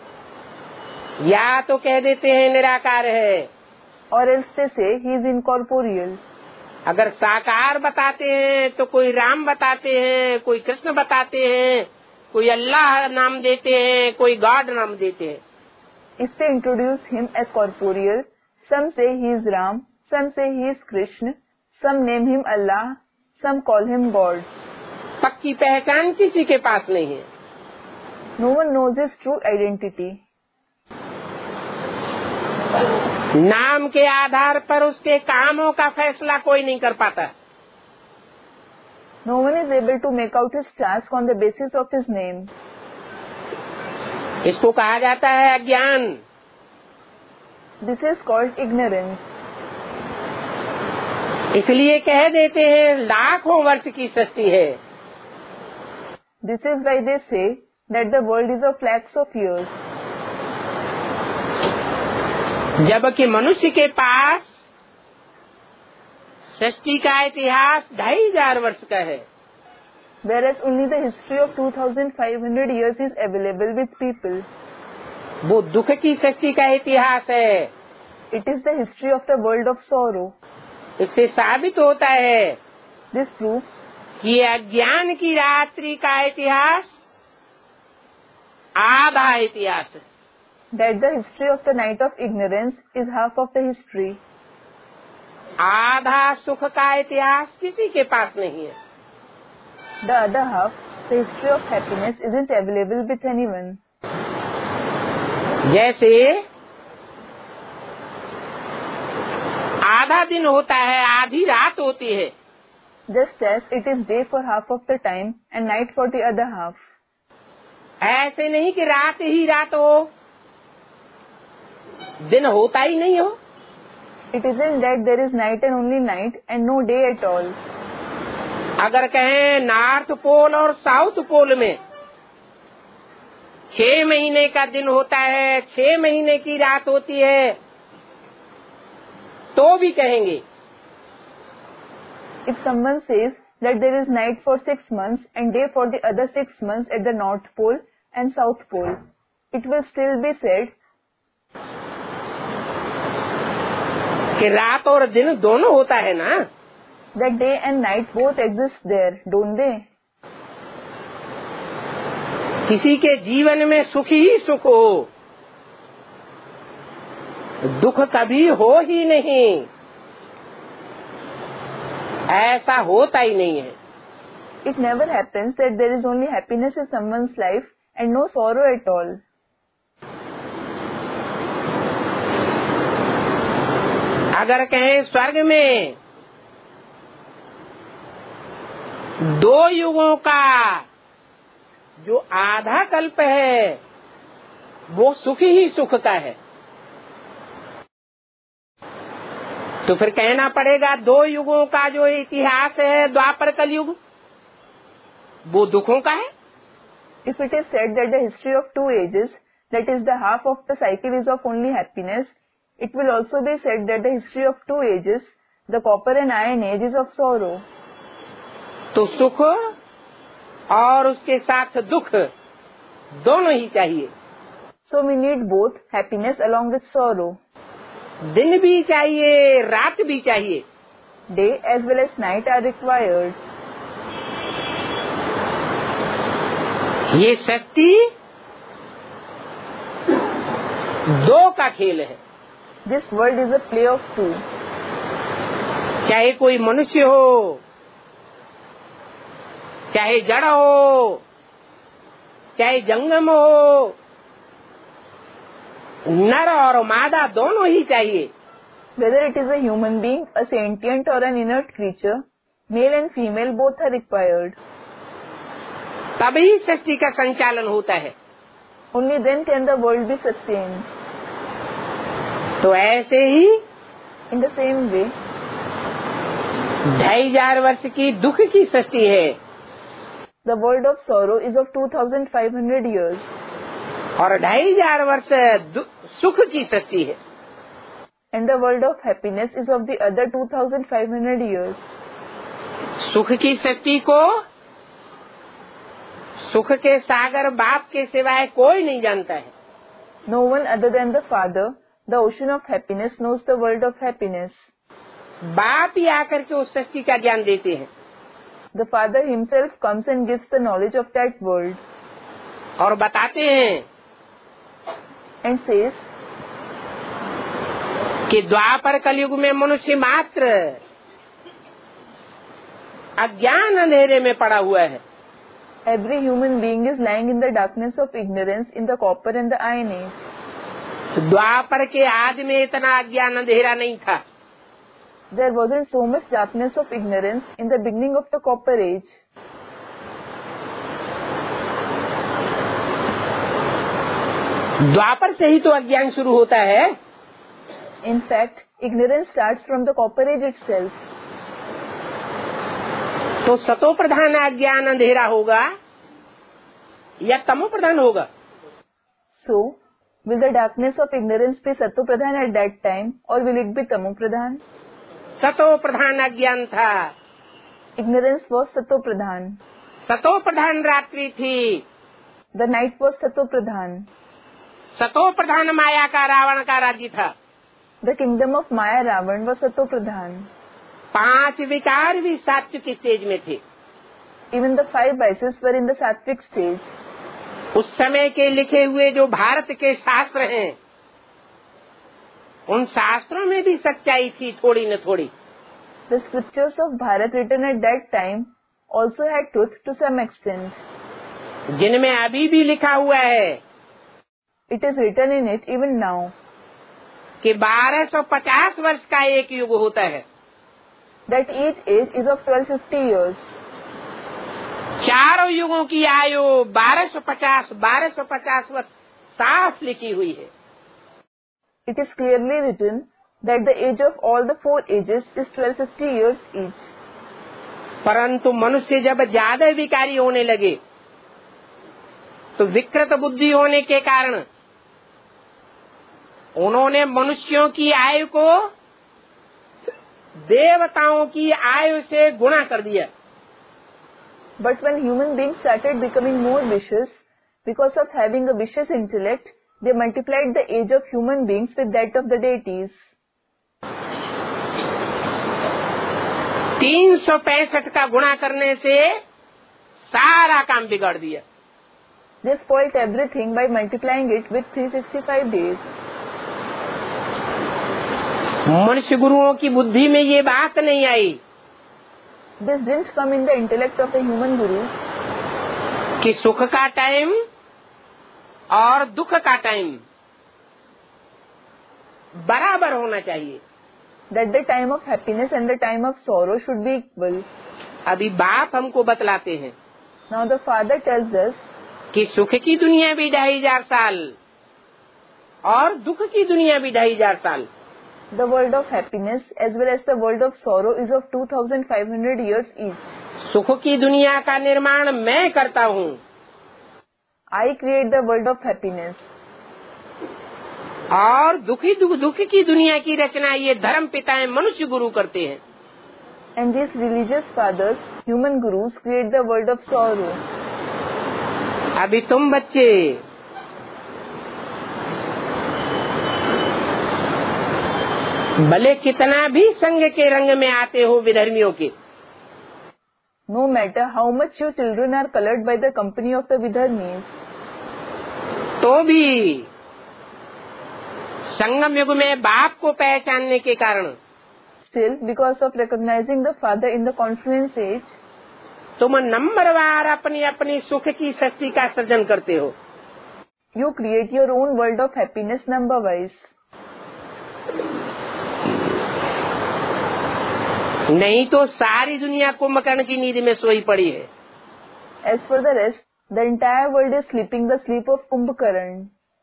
या तो कह देते हैं निराकार है, Or else they say he is incorporeal. अगर साकार बताते हैं तो कोई राम बताते हैं, कोई कृष्ण बताते हैं, कोई अल्लाह नाम देते हैं, कोई गॉड नाम देते हैं। If they introduce him as corporeal, some say he is Ram, some say he is Krishna, some name him Allah, some call him God. पक्की पहचान किसी के पास नहीं है। No one knows his true identity. नाम के आधार पर उसके कामों का फैसला कोई नहीं कर पाता। No one is able to make out his task on the basis of his name. इसको कहा जाता है अज्ञान। This is called ignorance. इसलिए कह देते हैं लाखों वर्ष की सृष्टि है। This is why they say that the world is of lakhs of years. जबकि मनुष्य के पास सृष्टि का इतिहास 2500 वर्ष का है। Whereas only the history of 2500 years is available with people. वो दुख की सृष्टि का इतिहास है। It is the history of the world of sorrow. इससे साबित होता है This proves कि अज्ञान की रात्रि का इतिहास आधा इतिहास है। that the history of the night of ignorance is half of the history. आधा सुख का इतिहास किसी के पास नहीं है। The other half, the history of happiness, isn't available with anyone. जैसे आधा दिन होता है, आधी रात होती है, Just as it is day for half of the time and night for the other half. ऐसे नहीं कि रात ही रात हो, दिन होता ही नहीं हो। It isn't that there is night and only night and no day at all. अगर कहें नॉर्थ पोल और साउथ पोल में 6 महीने का दिन होता है, 6 महीने की रात होती है, तो भी कहेंगे। If someone says that there is night for 6 months and day for the other 6 months at the North Pole and South Pole, it will still be said कि रात और दिन दोनों होता है ना, that day and night both exist there, don't they? किसी के जीवन में सुख ही सुख हो, दुख कभी हो ही नहीं, ऐसा होता ही नहीं है। It never happens that there is only happiness in someone's life and no sorrow at all. अगर कहें स्वर्ग में 2 युगों का जो आधा कल्प है वो सुख ही सुख का है, तो फिर कहना पड़ेगा 2 युगों का जो इतिहास है द्वापर कलयुग वो दुखों का है। If it is said that the history of 2 ages, that is the half of the cycle, is of only happiness, it will also be said that the history of 2 ages, the copper and iron age, is of sorrow. तो सुख और उसके साथ दुख दोनों ही चाहिए. So we need both happiness along with sorrow. दिन भी चाहिए, रात भी चाहिए. Day as well as night are required. ये सृष्टि दो का खेल है. This world is a play of two. चाहे कोई मनुष्य हो, चाहे जड़ हो, चाहे जंगम हो, नर और मादा दोनों ही चाहिए. Whether it is a human being, a sentient or an inert creature, male and female both are required. तभी सृष्टि का संचालन होता है. Only then can the world be sustained. तो ऐसे ही In the same way, 2500 वर्ष की दुख की सृष्टि है the world of sorrow is of 2500 years. और 2500 वर्ष सुख की सृष्टि है. And the world of happiness is of the other 2500 years. सुख की सृष्टि को सुख के सागर बाप के सिवाय कोई नहीं जानता है. No one other than the Father, the ocean of happiness, knows the world of happiness. बाप ही आकर के उस सृष्टि का ज्ञान देते हैं. The Father himself comes and gives the knowledge of that world. और बताते हैं And says कि द्वापर कलयुग में मनुष्य मात्र अज्ञान अंधेरे में पड़ा हुआ है. every human being is lying in the darkness of ignorance in the copper and the iron age. द्वापर के आदि में इतना अज्ञान अंधेरा नहीं था. There wasn't so much darkness of ignorance in the beginning of the copper age. द्वापर से ही तो अज्ञान शुरू होता है. In fact, ignorance starts from the copper age itself. तो सतो प्रधान अज्ञान अंधेरा होगा या तमो प्रधान होगा? So, will the darkness of ignorance be Sato Pradhan at that time, or will it be Tamo Pradhan? सतो प्रधान अज्ञान था. Ignorance was Sato Pradhan. सतो प्रधान रात्रि थी. The night was Sato Pradhan. सतो प्रधान माया का रावण का राज्य था. The kingdom of Maya Ravan was Sato Pradhan. 5 विकार भी सात्विक स्टेज में थे. Even the 5 vices were in the Sattvic stage. उस समय के लिखे हुए जो भारत के शास्त्र हैं, उन शास्त्रों में भी सच्चाई थी थोड़ी न थोड़ी. The scriptures of Bharat written at that time also had truth to some extent. जिनमें अभी भी लिखा हुआ है It is written in it even now कि 1250 वर्ष का एक युग होता है. that each age is of 1250 years. चारों युगों की आयु 1250 वर्ष साफ लिखी हुई है. It is clearly written that the age of all the 4 ages is 1250 years each. परंतु मनुष्य जब ज्यादा विकारी होने लगे तो विकृत बुद्धि होने के कारण उन्होंने मनुष्यों की आयु को देवताओं की आयु से गुणा कर दिया. But when human beings started becoming more vicious, because of having a vicious intellect, they multiplied the age of human beings with that of the deities. 365 का गुणा करने से सारा काम बिगाड़ दिया. They spoilt everything by multiplying it with 365 days. मनुष्य गुरुओं की बुद्धि में ये बात नहीं आई This didn't come in the intellect of a human guru कि सुख का टाइम और दुख का टाइम बराबर होना चाहिए. that the time of happiness and the time of sorrow should be equal. अभी बाप हमको बतलाते हैं Now the Father tells us कि सुख की दुनिया भी 2500 साल और दुख की दुनिया भी 2500 साल. the world of happiness as well as the world of sorrow is of 2500 years each. सुख की दुनिया का निर्माण मैं करता हूँ I create the world of happiness. और दुख की दुनिया की रचना ये धर्म पिताएं मनुष्य गुरु करते हैं। And these religious fathers, human gurus, create the world of sorrow. अभी तुम बच्चे भले कितना भी संग के रंग में आते हो विधर्मियों के, No matter how much you children are colored by the company of the Vidharmis, तो भी संगम युग में बाप को पहचानने के कारण, still because of recognizing the father in the confluence age, तुम नंबरवार अपनी अपनी सुख की सृष्टि का सृजन करते हो। you create your own world of happiness number wise. नहीं तो सारी दुनिया कुंभकर्ण की नींद में सोई पड़ी है। As for the rest, the entire world is sleeping the sleep of Kumbhakarna.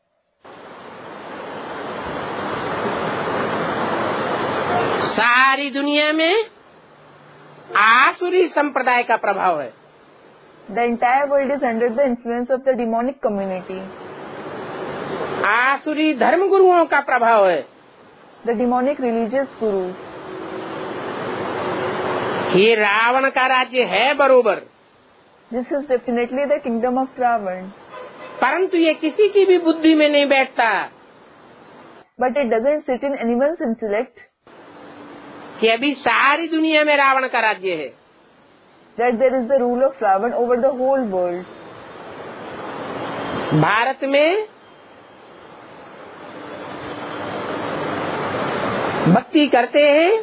सारी दुनिया में आसुरी संप्रदाय का प्रभाव है। The entire world is under the influence of the demonic community. आसुरी धर्म गुरुओं का प्रभाव है। The demonic religious gurus. ये रावण का राज्य है बरोबर, This is definitely the kingdom of Ravan. परंतु ये किसी की भी बुद्धि में नहीं बैठता But it doesn't sit in anyone's intellect कि अभी सारी दुनिया में रावण का राज्य है। that there is the rule of Ravan over the whole world. Bharat में भक्ति करते हैं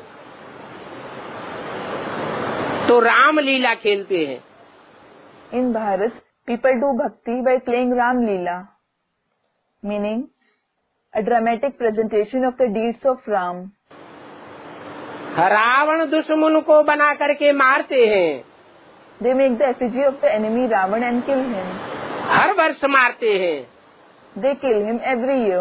तो रामलीला खेलते हैं। In Bharat, people do bhakti by playing Ram Leela, meaning a dramatic presentation of the deeds of Ram. Ravan दुश्मन को बना करके मारते हैं, They make the effigy of the enemy Ravan and kill him. हर वर्ष मारते हैं, They kill him every year.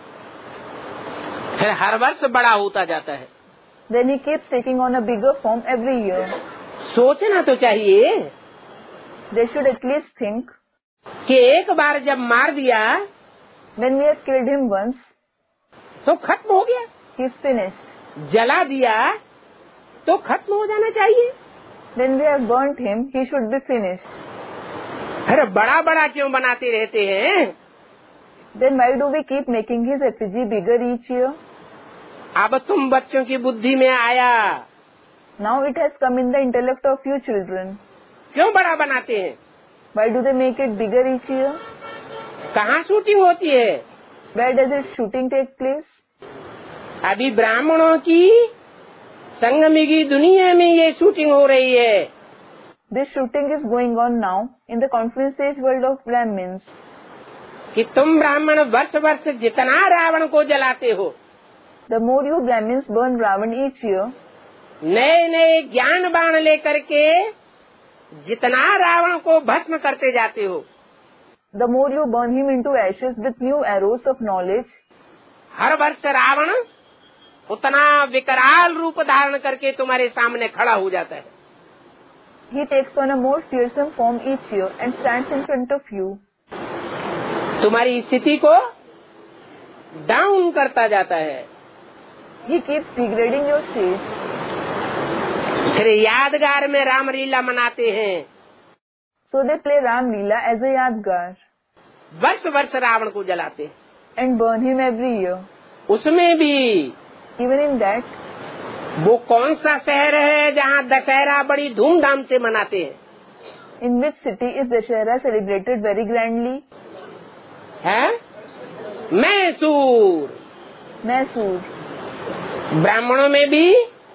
फिर हर वर्ष बड़ा होता जाता है। Then he keeps taking on a bigger form every year. सोचना तो चाहिए They should at least think, कि एक बार जब मार दिया when we have killed him once, तो खत्म हो गया, he's finished. जला दिया तो खत्म हो जाना चाहिए। When we have burnt him, he should be finished. अरे बड़ा बड़ा क्यों बनाते रहते हैं? Then why do we keep making his effigy bigger each year? अब तुम बच्चों की बुद्धि में आया, Now it has come in the intellect of you children. क्यों बड़ा बनाते हैं? Why do they make it bigger each year? कहाँ शूटिंग होती है? Where does its shooting take place? अभी ब्राह्मणों की संगमिगी दुनिया में ये शूटिंग हो रही है। This shooting is going on now in the confluence age world of Brahmins. कि तुम ब्राह्मण वर्ष वर्ष जितना रावण को जलाते हो, The more you Brahmins burn Ravan each year, नए नए ज्ञान बाण लेकर के जितना रावण को भस्म करते जाते हो, the more you burn him into ashes with new arrows of knowledge, हर वर्ष रावण उतना विकराल रूप धारण करके तुम्हारे सामने खड़ा हो जाता है। he takes on a more fearsome form each year and stands in front of you. तुम्हारी स्थिति को डाउन करता जाता है। He keeps degrading your stage. फिर यादगार में रामलीला मनाते हैं, So they play Ram Leela as a yadgar वर्ष वर्ष रावण को जलाते हैं। and burn him every year. उसमें भी Even in that, वो कौन सा शहर है जहाँ दशहरा बड़ी धूमधाम से मनाते हैं? in which city is Dashera celebrated very grandly? है मैसूर। Mysore. ब्राह्मणों में भी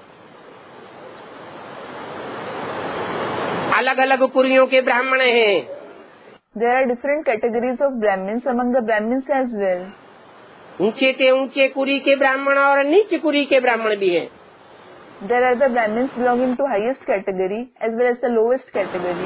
अलग अलग कुरियों के ब्राह्मण हैं। There are different categories of Brahmins among the Brahmins as well. ऊंचे से ऊंचे कुरी के ब्राह्मण और नीचे कुरी के ब्राह्मण भी हैं। There are the Brahmins belonging to highest category as well as the lowest category.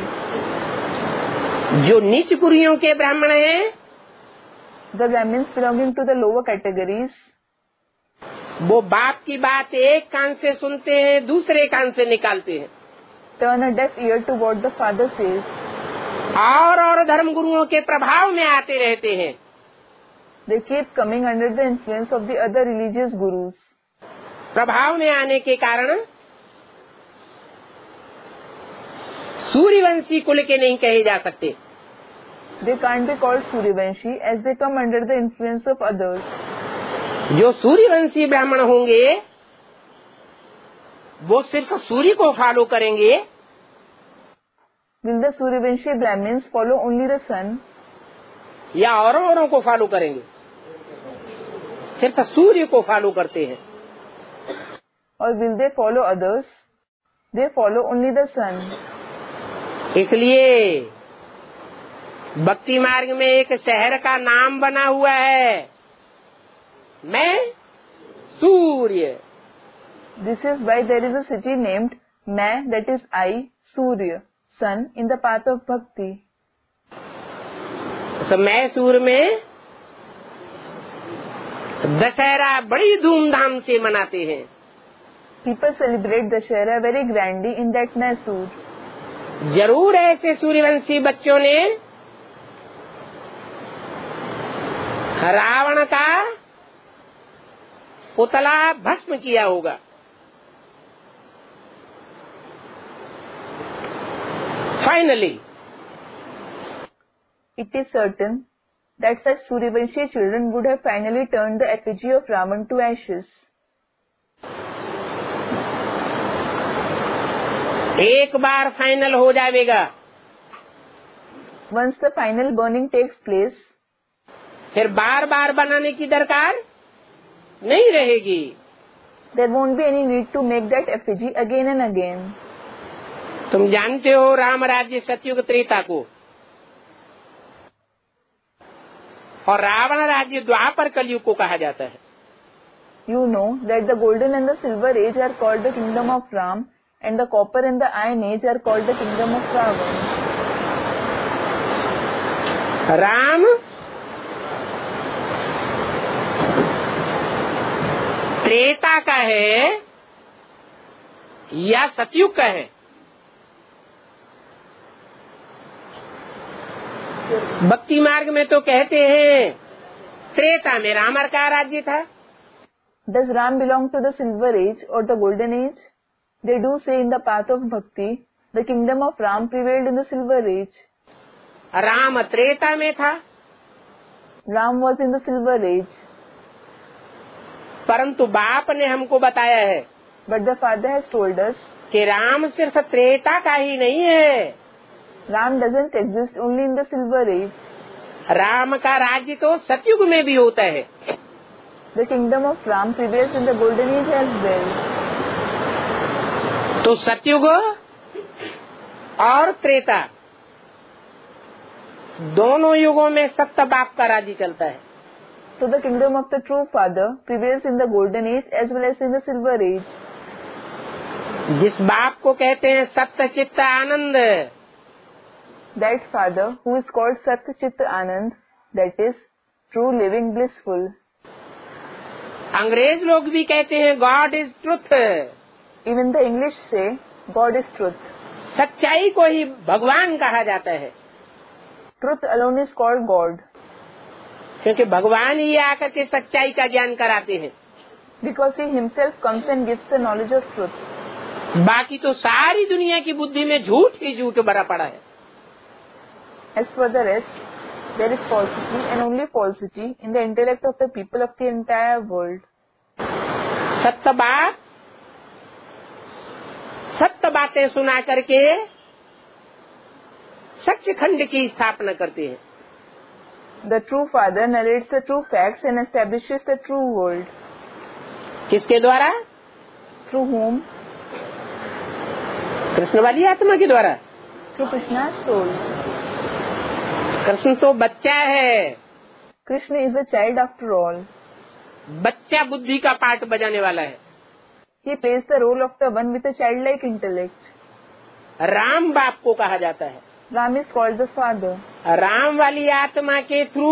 जो नीच कुरियों के ब्राह्मण हैं, The Brahmins belonging to the lower categories, वो बाप की बात एक कान से सुनते हैं, दूसरे कान से निकालते हैं turn a deaf ear to what the father says, और और धर्म गुरुओं के प्रभाव में आते रहते हैं। They keep coming under the influence of the other religious gurus. प्रभाव में आने के कारण सूर्यवंशी कुल के नहीं कहे जा सकते। They can't be called Suryavanshi as they come under the influence of others. जो सूर्यवंशी ब्राह्मण होंगे वो सिर्फ सूर्य को फॉलो करेंगे। Will the Suryavanshi Brahmins follow only the sun? या औरों को फॉलो करेंगे? सिर्फ सूर्य को फॉलो करते हैं। Or will they follow others? They follow only the sun. इसलिए भक्ति मार्ग में एक शहर का नाम बना हुआ है, मैं सूर्य। This is why there is a city named Main, that is I, Surya, sun, in the path of bhakti. तो मैसूर में दशहरा बड़ी धूमधाम से मनाते हैं। People celebrate Dashera very grandly in that Mysore. जरूर ऐसे सूर्यवंशी बच्चों ने रावण का पुतला भस्म किया होगा। Finally, It is certain that such Suryavanshi children would have finally turned the effigy of Ravan to ashes. एक बार फाइनल हो जाएगा, Once the final burning takes place, फिर बार बार बनाने की दरकार नहीं रहेगी। there won't be any need to make that effigy again and again. तुम जानते हो राम राज्य सतयुग त्रेता को, और रावण राज्य द्वापर कलयुग को कहा जाता है। You know that the golden and the silver age are called the kingdom of Ram, and the copper and the iron age are called the kingdom of Ravan. Ram Treta का है या सतयुग का है? भक्ति मार्ग में तो कहते हैं त्रेता में राम का राज्य था। Does Ram belong to the silver age or the golden age? They do say in the path of bhakti, the kingdom of Ram prevailed in the silver age. Ram Treta में था, Ram was in the silver age. परंतु बाप ने हमको बताया है But the father has told us, कि राम सिर्फ त्रेता का ही नहीं है, Ram doesn't exist only in the silver age. Ram का राज्य तो सतयुग में भी होता है। The kingdom of Ram prevails in the golden age as well. तो सतयुग और त्रेता दोनों युगों में सत्य बाप का राज्य चलता है। So the kingdom of the true father prevails in the golden age as well as in the silver age. जिस बाप को कहते हैं सत्य चित्त आनंद, That father who is called Sat Chit Anand, that is true living blissful. अंग्रेज लोग भी कहते हैं God is truth. Even the English say God is truth. सच्चाई को ही भगवान कहा जाता है, Truth alone is called God, क्योंकि भगवान ही आकर के सच्चाई का ज्ञान कराते हैं। because He Himself comes and gives the knowledge of truth. बाकी तो सारी दुनिया की बुद्धि में झूठ ही झूठ भरा पड़ा है। As for the rest, there is falsity and only falsity in the intellect of the people of the entire world. सत्य बात सत्य बातें सुना करके सच्चखंड की स्थापना करते हैं। The true father narrates the true facts and establishes the true world. किसके द्वारा? Through whom? कृष्ण वाली आत्मा के द्वारा। Through Krishna's soul. कृष्ण तो बच्चा है, Krishna is a child after all. बच्चा बुद्धि का पार्ट बजाने वाला है। He plays the role of the one with a childlike intellect. Ram बाप को कहा जाता है। Ram is called the father. Ram वाली आत्मा के थ्रू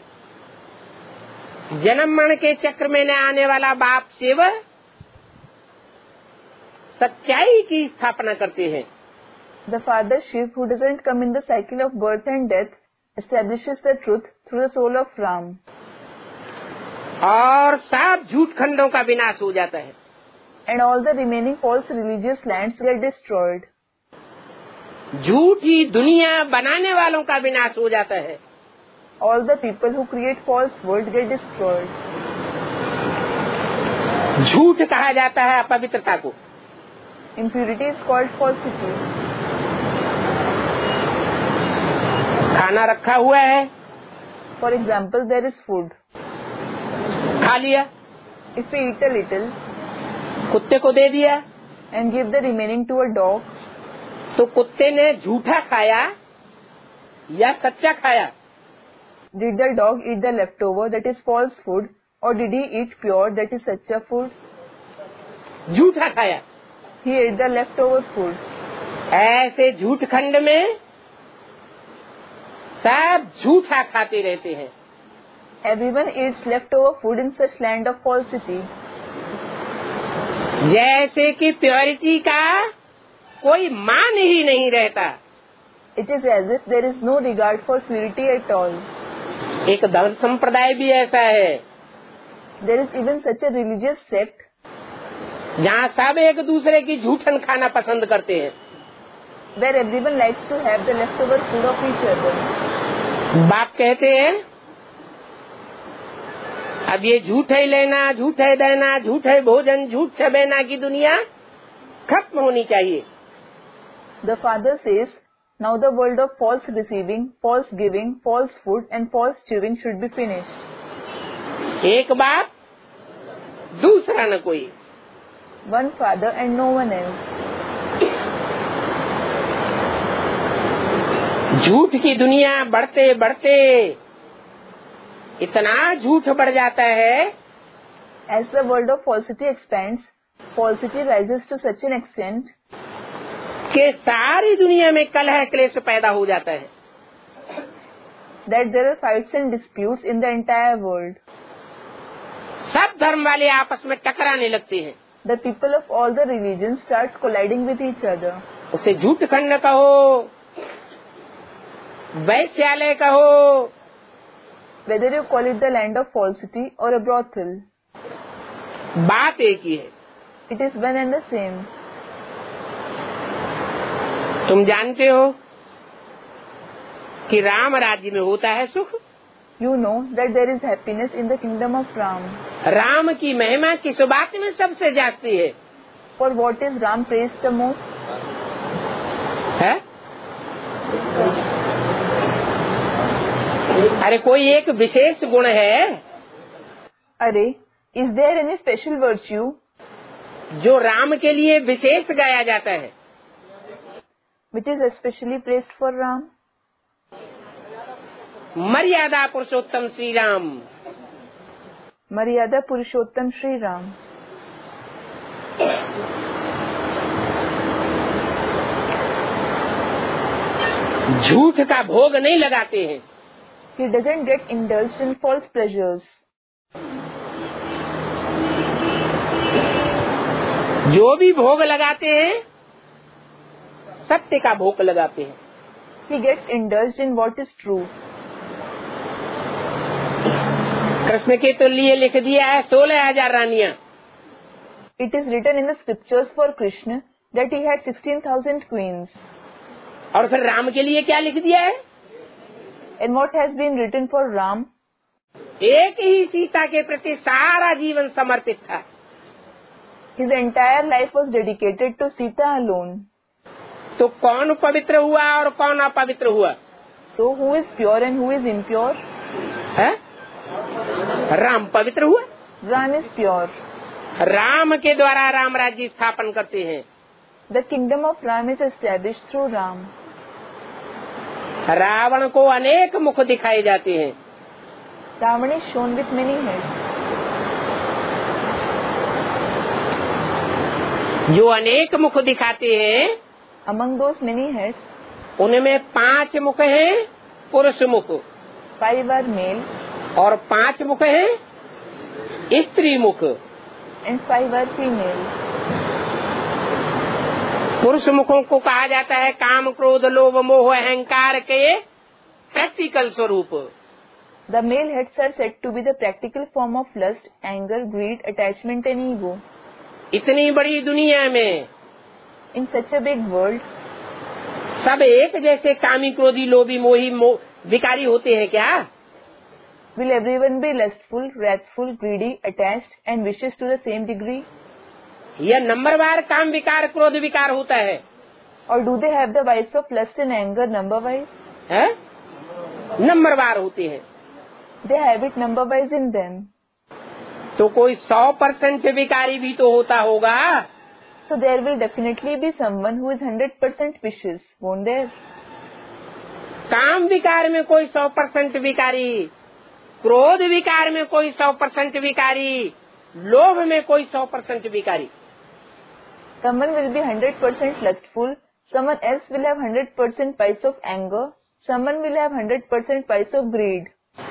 जन्म मरण के चक्र में न आने वाला बाप शिव सच्चाई की स्थापना करते हैं। The father Shiv, who doesn't come in the cycle of birth and death, establishes the truth through the soul of Ram. और सब झूठ खंडों का विनाश हो जाता है. And all the remaining false religious lands get destroyed. झूठी दुनिया बनाने वालों का विनाश हो जाता है. All the people who create false world get destroyed. झूठ कहा जाता है अपवित्रता को. Impurity is called falsity. खाना रखा हुआ है. For example, there is food. खा लिया. If we eat a little कुत्ते को दे दिया and give the remaining to a dog, तो कुत्ते ने झूठा खाया या सच्चा खाया? did the dog eat the leftover, that is false food, or did he eat pure, that is sacha food? झूठा खाया. He ate the leftover food. ऐसे झूठ खंड में सब झूठा खाते रहते हैं. Everyone eats leftover food in such land of falsity. जैसे कि प्योरिटी का कोई मान ही नहीं रहता. It is as if there is no regard for purity at all. एक धर्म संप्रदाय भी ऐसा है There is even such a religious sect जहाँ सब एक दूसरे की झूठन खाना पसंद करते हैं. where everyone likes to have the leftover food of each other. बाप कहते हैं अब ये झूठ है लेना, झूठ है देना, झूठ है भोजन, झूठ छबेना की दुनिया खत्म होनी चाहिए. The father says, now the world of false receiving, false giving, false food and false chewing should be finished. एक बाप दूसरा न कोई. One father and no one else. झूठ की दुनिया बढ़ते बढ़ते इतना झूठ बढ़ जाता है. As the world of falsity expands, falsity rises to such an extent कि सारी दुनिया में कलह क्लेश पैदा हो जाता है. that there are fights and disputes in the entire world. सब धर्म वाले आपस में टकराने लगते हैं. The people of all the religions start colliding with each other. उसे झूठ खंड कहो, वैश्यालय कहो, Whether you call it the land of falsity or a brothel, बात एक ही है. it is one and the same. तुम जानते हो कि राम राज्य में होता है सुख. You know that there is happiness in the kingdom of Ram. Ram की महिमा किस बात में सबसे जाती है? For what is Ram praised the most? है? अरे कोई एक विशेष गुण है Arey, is there any special virtue जो राम के लिए विशेष गाया जाता है? which is especially praised for Ram? मर्यादा पुरुषोत्तम Shri Ram. Maryada Purushottam Shri Ram. झूठ का भोग नहीं लगाते हैं. He doesn't get indulged in false pleasures. जो भी भोग लगाते हैं सत्य का भोग लगाते हैं. He gets indulged in what is true. Krishna के तो लिए लिख दिया है 16,000 रानियां. It is written in the scriptures for Krishna that he had 16,000 queens. और फिर राम के लिए क्या लिख दिया है? And what has been written for Ram? एक ही सीता के प्रति सारा जीवन समर्पित था. His entire life was dedicated to Sita alone. तो कौन पवित्र हुआ और कौन अपवित्र हुआ? So who is pure and who is impure? है? राम पवित्र हुआ. Ram is pure. राम के द्वारा राम राज्य स्थापन करते हैं. The kingdom of Ram is established through Ram. Ravan को अनेक मुख दिखाए जाते हैं. Ravan is shown with many heads. जो अनेक मुख दिखाते हैं Among those many heads, उनमें 5 मुख हैं पुरुष मुख 5 are male और 5 मुख हैं स्त्री मुख. and 5 are female. पुरुष मुखों को कहा जाता है काम, क्रोध, लोभ, मोह, अहंकार के प्रैक्टिकल स्वरूप। The male heads are said to be the practical form of lust, anger, greed, attachment and ego. इतनी बड़ी दुनिया में In such a big world, सब एक जैसे कामी, क्रोधी, लोभी, मोही, विकारी होते हैं क्या? will everyone be lustful, wrathful, greedy, attached and vicious to the same degree? यह नंबरवार काम विकार, क्रोध विकार होता है। Or do they have the vice of lust and anger number wise? है? नंबरवार होते हैं। They have it number wise in them. तो कोई 100% विकारी भी तो होता होगा। So there will definitely be someone who is 100% vicious, won't there? काम विकार में कोई 100% विकारी, क्रोध विकार में कोई 100% विकारी, लोभ में कोई 100% विकारी। Someone will be 100% lustful, someone else will have 100% vice of anger, someone will have 100% vice of greed.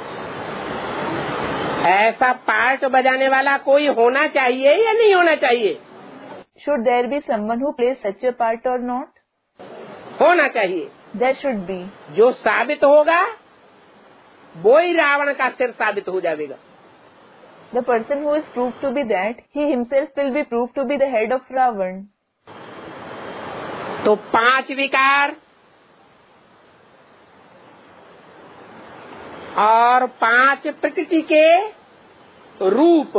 ऐसा पार्ट बजाने वाला कोई होना चाहिए या नहीं होना चाहिए? Should there be someone who plays such a part or not? होना चाहिए। There should be. जो साबित होगा वो ही रावण का सिर साबित हो जाएगा। The person who is proved to be that, he himself will be proved to be the head of Ravan. तो 5 विकार और 5 प्रकृति के रूप।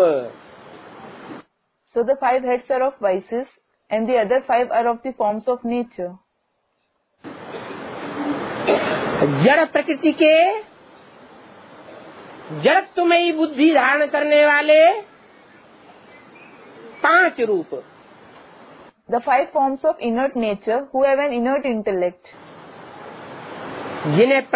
So the 5 heads are of vices and the other 5 are of the forms of nature. जड़ प्रकृति के जड़त्वमयी बुद्धि धारण करने वाले 5 रूप। The 5 forms of inert nature who have an inert intellect. जिन्हें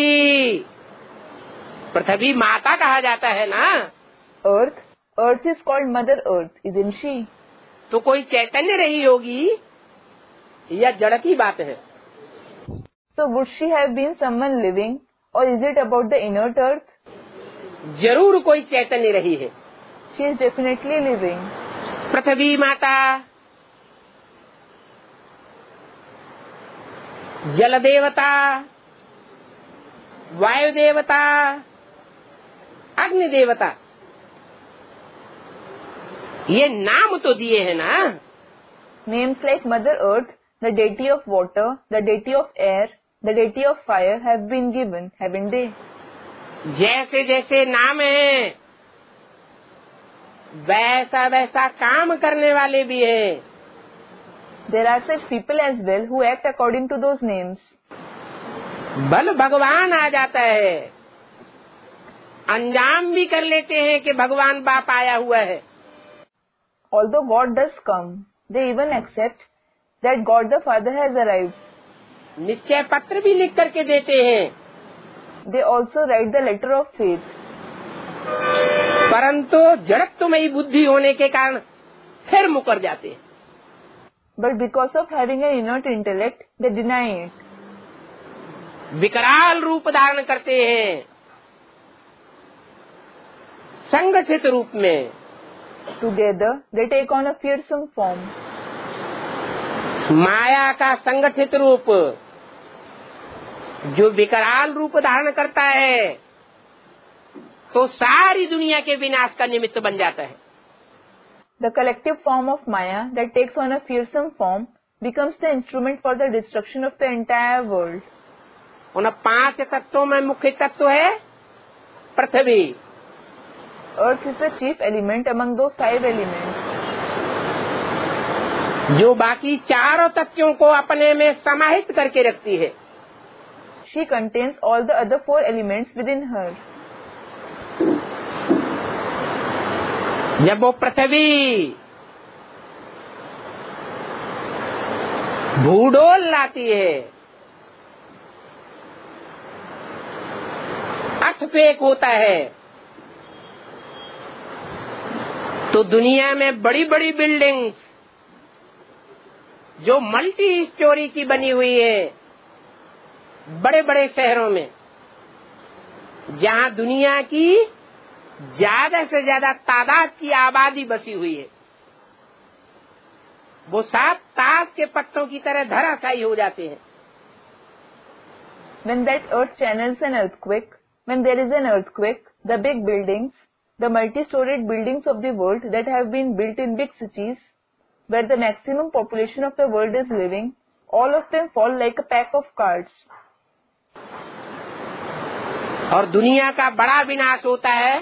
पृथ्वी माता कहा जाता है ना। Earth is called Mother Earth, isn't she? तो कोई चैतन्य रही होगी या जड़ की बात है? So would she have been someone living or is it about the inert earth? जरूर कोई चैतन्य रही है। She is definitely living. पृथ्वी माता, जल देवता, वायु देवता, अग्नि देवता, ये नाम तो दिए हैं ना। Names like Mother Earth, the deity of water, the deity of air, the deity of fire have been given, haven't they? जैसे जैसे नाम है वैसा वैसा काम करने वाले भी हैं। There are such people as well who act according to those names. बल भगवान आ जाता है, अंजाम भी कर लेते हैं कि भगवान बाप आया हुआ है। Although God does come, they even accept that God the Father has arrived. निश्चय पत्र भी लिख करके देते हैं। They also write the letter of faith. परंतु जड़त्वमयी बुद्धि होने के कारण फिर मुकर जाते हैं। But because of having an inert intellect, they deny it. विकराल रूप धारण करते हैं, संगठित रूप में। Together, they take on a fearsome form. माया का संगठित रूप जो विकराल रूप धारण करता है तो सारी दुनिया के विनाश का निमित्त बन जाता है। The collective form of Maya that takes on a fearsome form becomes the instrument for the destruction of the entire world. उन 5 तत्वों में मुख्य तत्व है पृथ्वी। Earth is the chief element among those 5 elements. जो बाकी 4 तत्वों को अपने में समाहित करके रखती है। She contains all the other 4 elements within her. जब वो पृथ्वी भूडोल लाती है, अर्थक्वेक होता है, तो दुनिया में बड़ी बड़ी बिल्डिंग्स जो मल्टी स्टोरी की बनी हुई है, बड़े बड़े शहरों में जहाँ दुनिया की ज्यादा से ज्यादा तादाद की आबादी बसी हुई है, वो सब ताश के पत्तों की तरह धराशायी हो जाते हैं। When that earth channels an earthquake, when there is an earthquake, the big buildings, the multi-storied buildings of the world that have been built in big cities, where the maximum population of the world is living, all of them fall like a pack of cards. और दुनिया का बड़ा विनाश होता है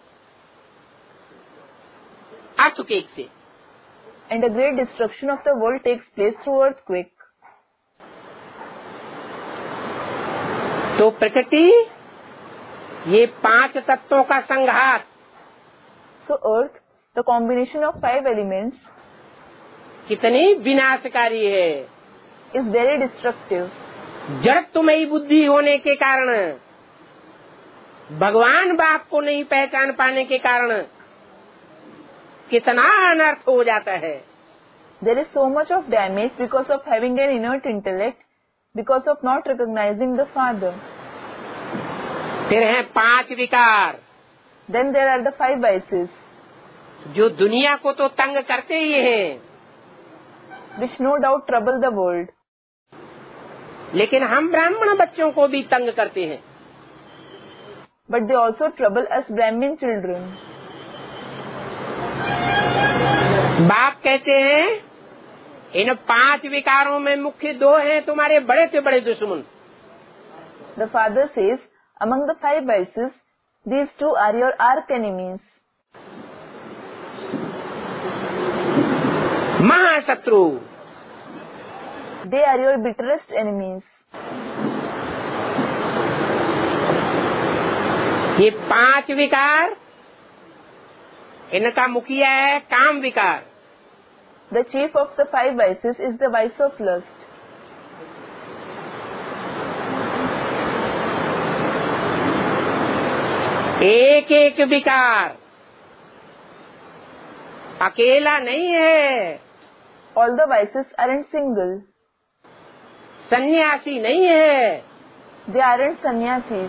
अर्थक्वेक से। And a great destruction of the world takes place through earthquake. तो प्रकृति ये 5 तत्वों का संघात, So earth, the combination of 5 elements, कितनी विनाशकारी है, is very destructive. जड़त्वमयी बुद्धि होने के कारण, भगवान बाप को नहीं पहचान पाने के कारण कितना अनर्थ हो जाता है। There is so much of damage because of having an inert intellect, because of not recognizing the Father. फिर हैं 5 विकार, Then there are the 5 vices, जो दुनिया को तो तंग करते ही हैं, which no doubt trouble the world. लेकिन हम ब्राह्मण बच्चों को भी तंग करते हैं। But they also trouble us Brahmin children. बाप कहते हैं इन 5 विकारों में मुख्य 2 हैं तुम्हारे बड़े से बड़े दुश्मन। The Father says, among the 5 vices, these 2 are your arch enemies. महाशत्रु, They are your bitterest enemies. ये 5 विकार, इनका मुखिया है काम विकार। The chief of the 5 vices is the vice of lust. एक एक विकार अकेला नहीं है, All the vices aren't single. सन्यासी नहीं है, They aren't sannyasis.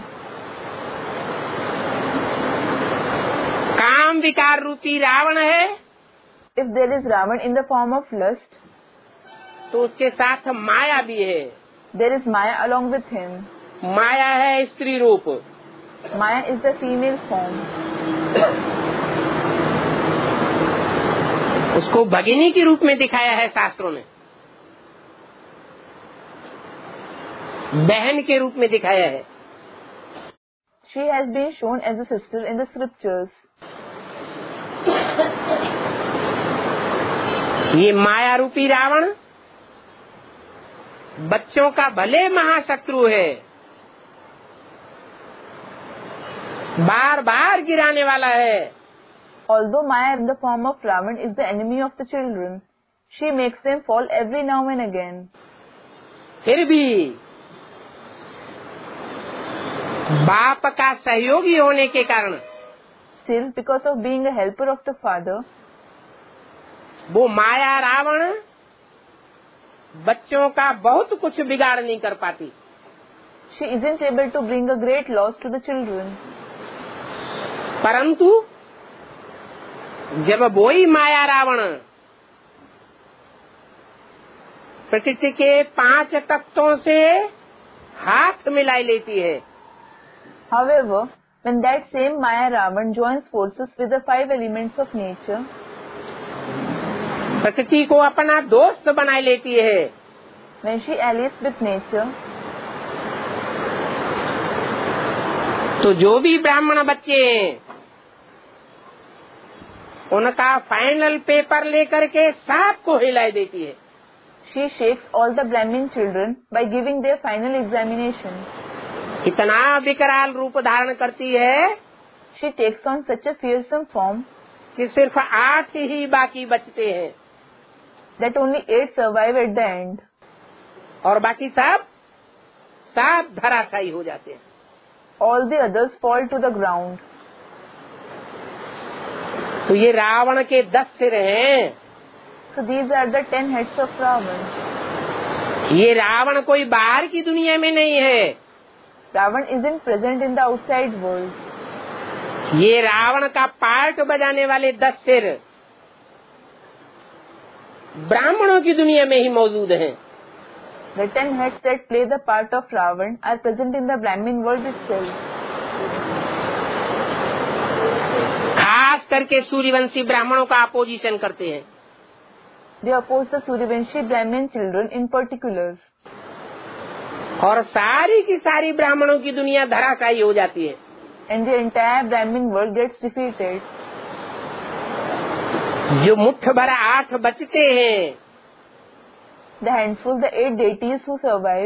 काम विकार रूपी रावण है, If there is Ravan in the form of lust, तो उसके साथ माया भी है। there is Maya along with him. माया है स्त्री रूप, Maya is the female form. उसको भगिनी के रूप में दिखाया है शास्त्रों ने, बहन के रूप में दिखाया है। She has been shown as a sister in the scriptures. ये माया रूपी रावण बच्चों का भले महाशत्रु है, बार बार गिराने वाला है। Although Maya in the form of Ravan is the enemy of the children, she makes them fall every now and again. फिर भी बाप का सहयोगी होने के कारण, Still, because of being a helper of the Father, वो माया रावण बच्चों का बहुत कुछ बिगाड़ नहीं कर पाती। she isn't able to bring a great loss to the children. परंतु जब वही माया रावण प्रकृति के 5 तत्वों से हाथ मिलाई लेती है, However, when that same Maya Ravan joins forces with the 5 elements of nature, प्रकृति को अपना दोस्त बना लेती है, when she allies with nature, तो जो भी ब्राह्मण बच्चे हैं उनका फाइनल पेपर लेकर के सबको हिला देती है। she shakes all the Brahmin children by giving their final examination. इतना विकराल रूप धारण करती है She takes on such a fearsome form कि सिर्फ 8 ही बाकी बचते हैं that only 8 survive at the end. और बाकी सब धराशायी हो जाते हैं। All the others fall to the ground. तो ये रावण के 10 सिर हैं। So these are the 10 heads of Ravan. ये रावण कोई बाहर की दुनिया में नहीं है, Ravan isn't present in the outside world. ये रावण का पार्ट बजाने वाले 10 सिर ब्राह्मणों की दुनिया में ही मौजूद हैं। The 10 heads that play the part of Ravan are present in the Brahmin world itself. खास करके सूर्यवंशी ब्राह्मणों का अपोजिशन करते हैं। They oppose the Suryavanshi Brahmin children in particular. और सारी की सारी ब्राह्मणों की दुनिया धराशायी हो जाती है। And the entire Brahmin world gets defeated. जो मुट्ठ भर 8 बचते हैं, The handful, the 8 deities who survive,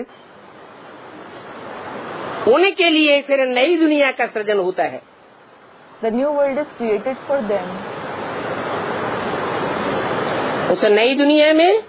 उनके लिए फिर नई दुनिया का सृजन होता है। the new world is created for them. उस नई दुनिया में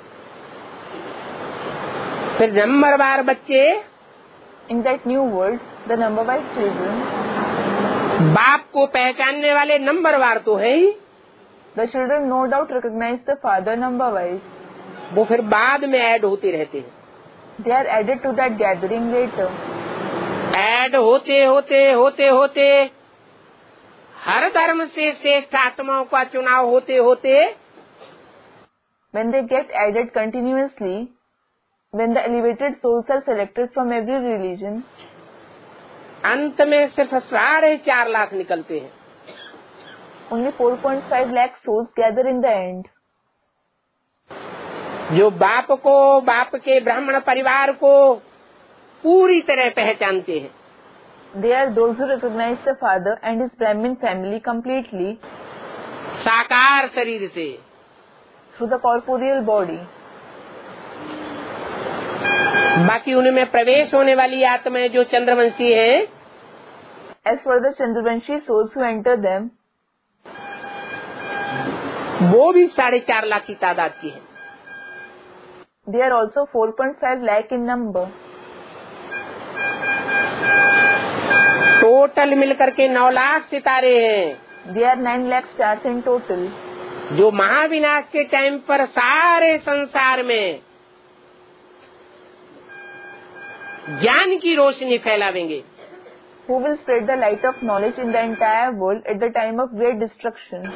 फिर नंबरवार बच्चे In that new world, the number-wise children, बाप को पहचानने वाले नंबरवार तो है ही, the children no doubt recognize the father number-wise. वो फिर बाद में ऐड होते रहते हैं। They are added to that gathering later. Add होते होते होते होते हर धर्म से श्रेष्ठ आत्माओं का चुनाव होते होते When they get added continuously, when the elevated souls are selected from every religion, अंत में सिर्फ 4.5 लाख निकलते हैं। only 4.5 lakh souls gather in the end. जो बाप को, बाप के ब्राह्मण परिवार को पूरी तरह पहचानते हैं। They are those who recognize the father and his Brahmin family completely साकार शरीर से, through the corporeal body. बाकी उनमें प्रवेश होने वाली आत्माएं जो चंद्रवंशी हैं, As for the Chandravanshi souls who enter them, वो भी 4.5 लाख की तादाद की है। they are also 4.5 lakh in number. Total मिलकर के 9 लाख सितारे हैं, They are 9 lakh stars in total, जो महाविनाश के टाइम पर सारे संसार में ज्ञान की रोशनी फैलावेंगे। who will spread the light of knowledge in the entire world at the time of great destruction.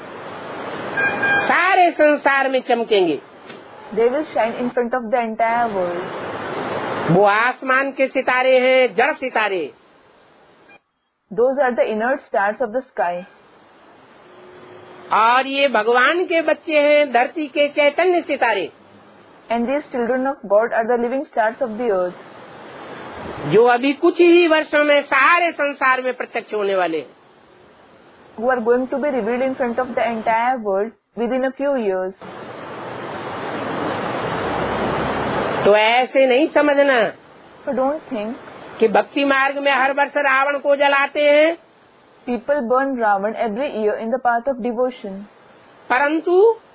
सारे संसार में चमकेंगे। They will shine in front of the entire world. वो आसमान के सितारे हैं, जड़ सितारे। Those are the inert stars of the sky. और ये भगवान के बच्चे हैं, धरती के चैतन्य सितारे, And these children of God are the living stars of the earth, जो अभी कुछ ही वर्षों में सारे संसार में प्रत्यक्ष होने वाले हैं। who are going to be revealed in front of the entire world within a few years. तो ऐसे नहीं समझना So don't think कि भक्ति मार्ग में हर वर्ष रावण को जलाते हैं, people burn Ravan every year in the path of devotion. परंतु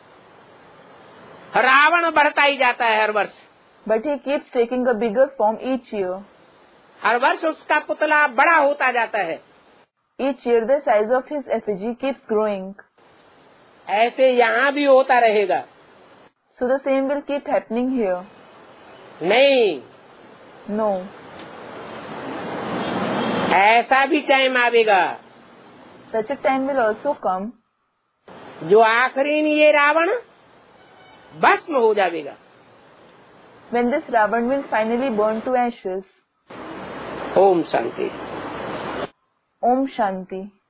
रावण बढ़ता ही जाता है हर वर्ष। But he keeps taking a bigger form each year. हर वर्ष उसका पुतला बड़ा होता जाता है। Each year the size of his effigy keeps growing. ऐसे यहाँ भी होता रहेगा। So the same will keep happening here. नहीं, No. ऐसा भी टाइम आवेगा Such a time will also come जो आखिरी में ये रावण भस्म हो जाएगा। when this Ravan will finally burn to ashes. Om Shanti. Om Shanti.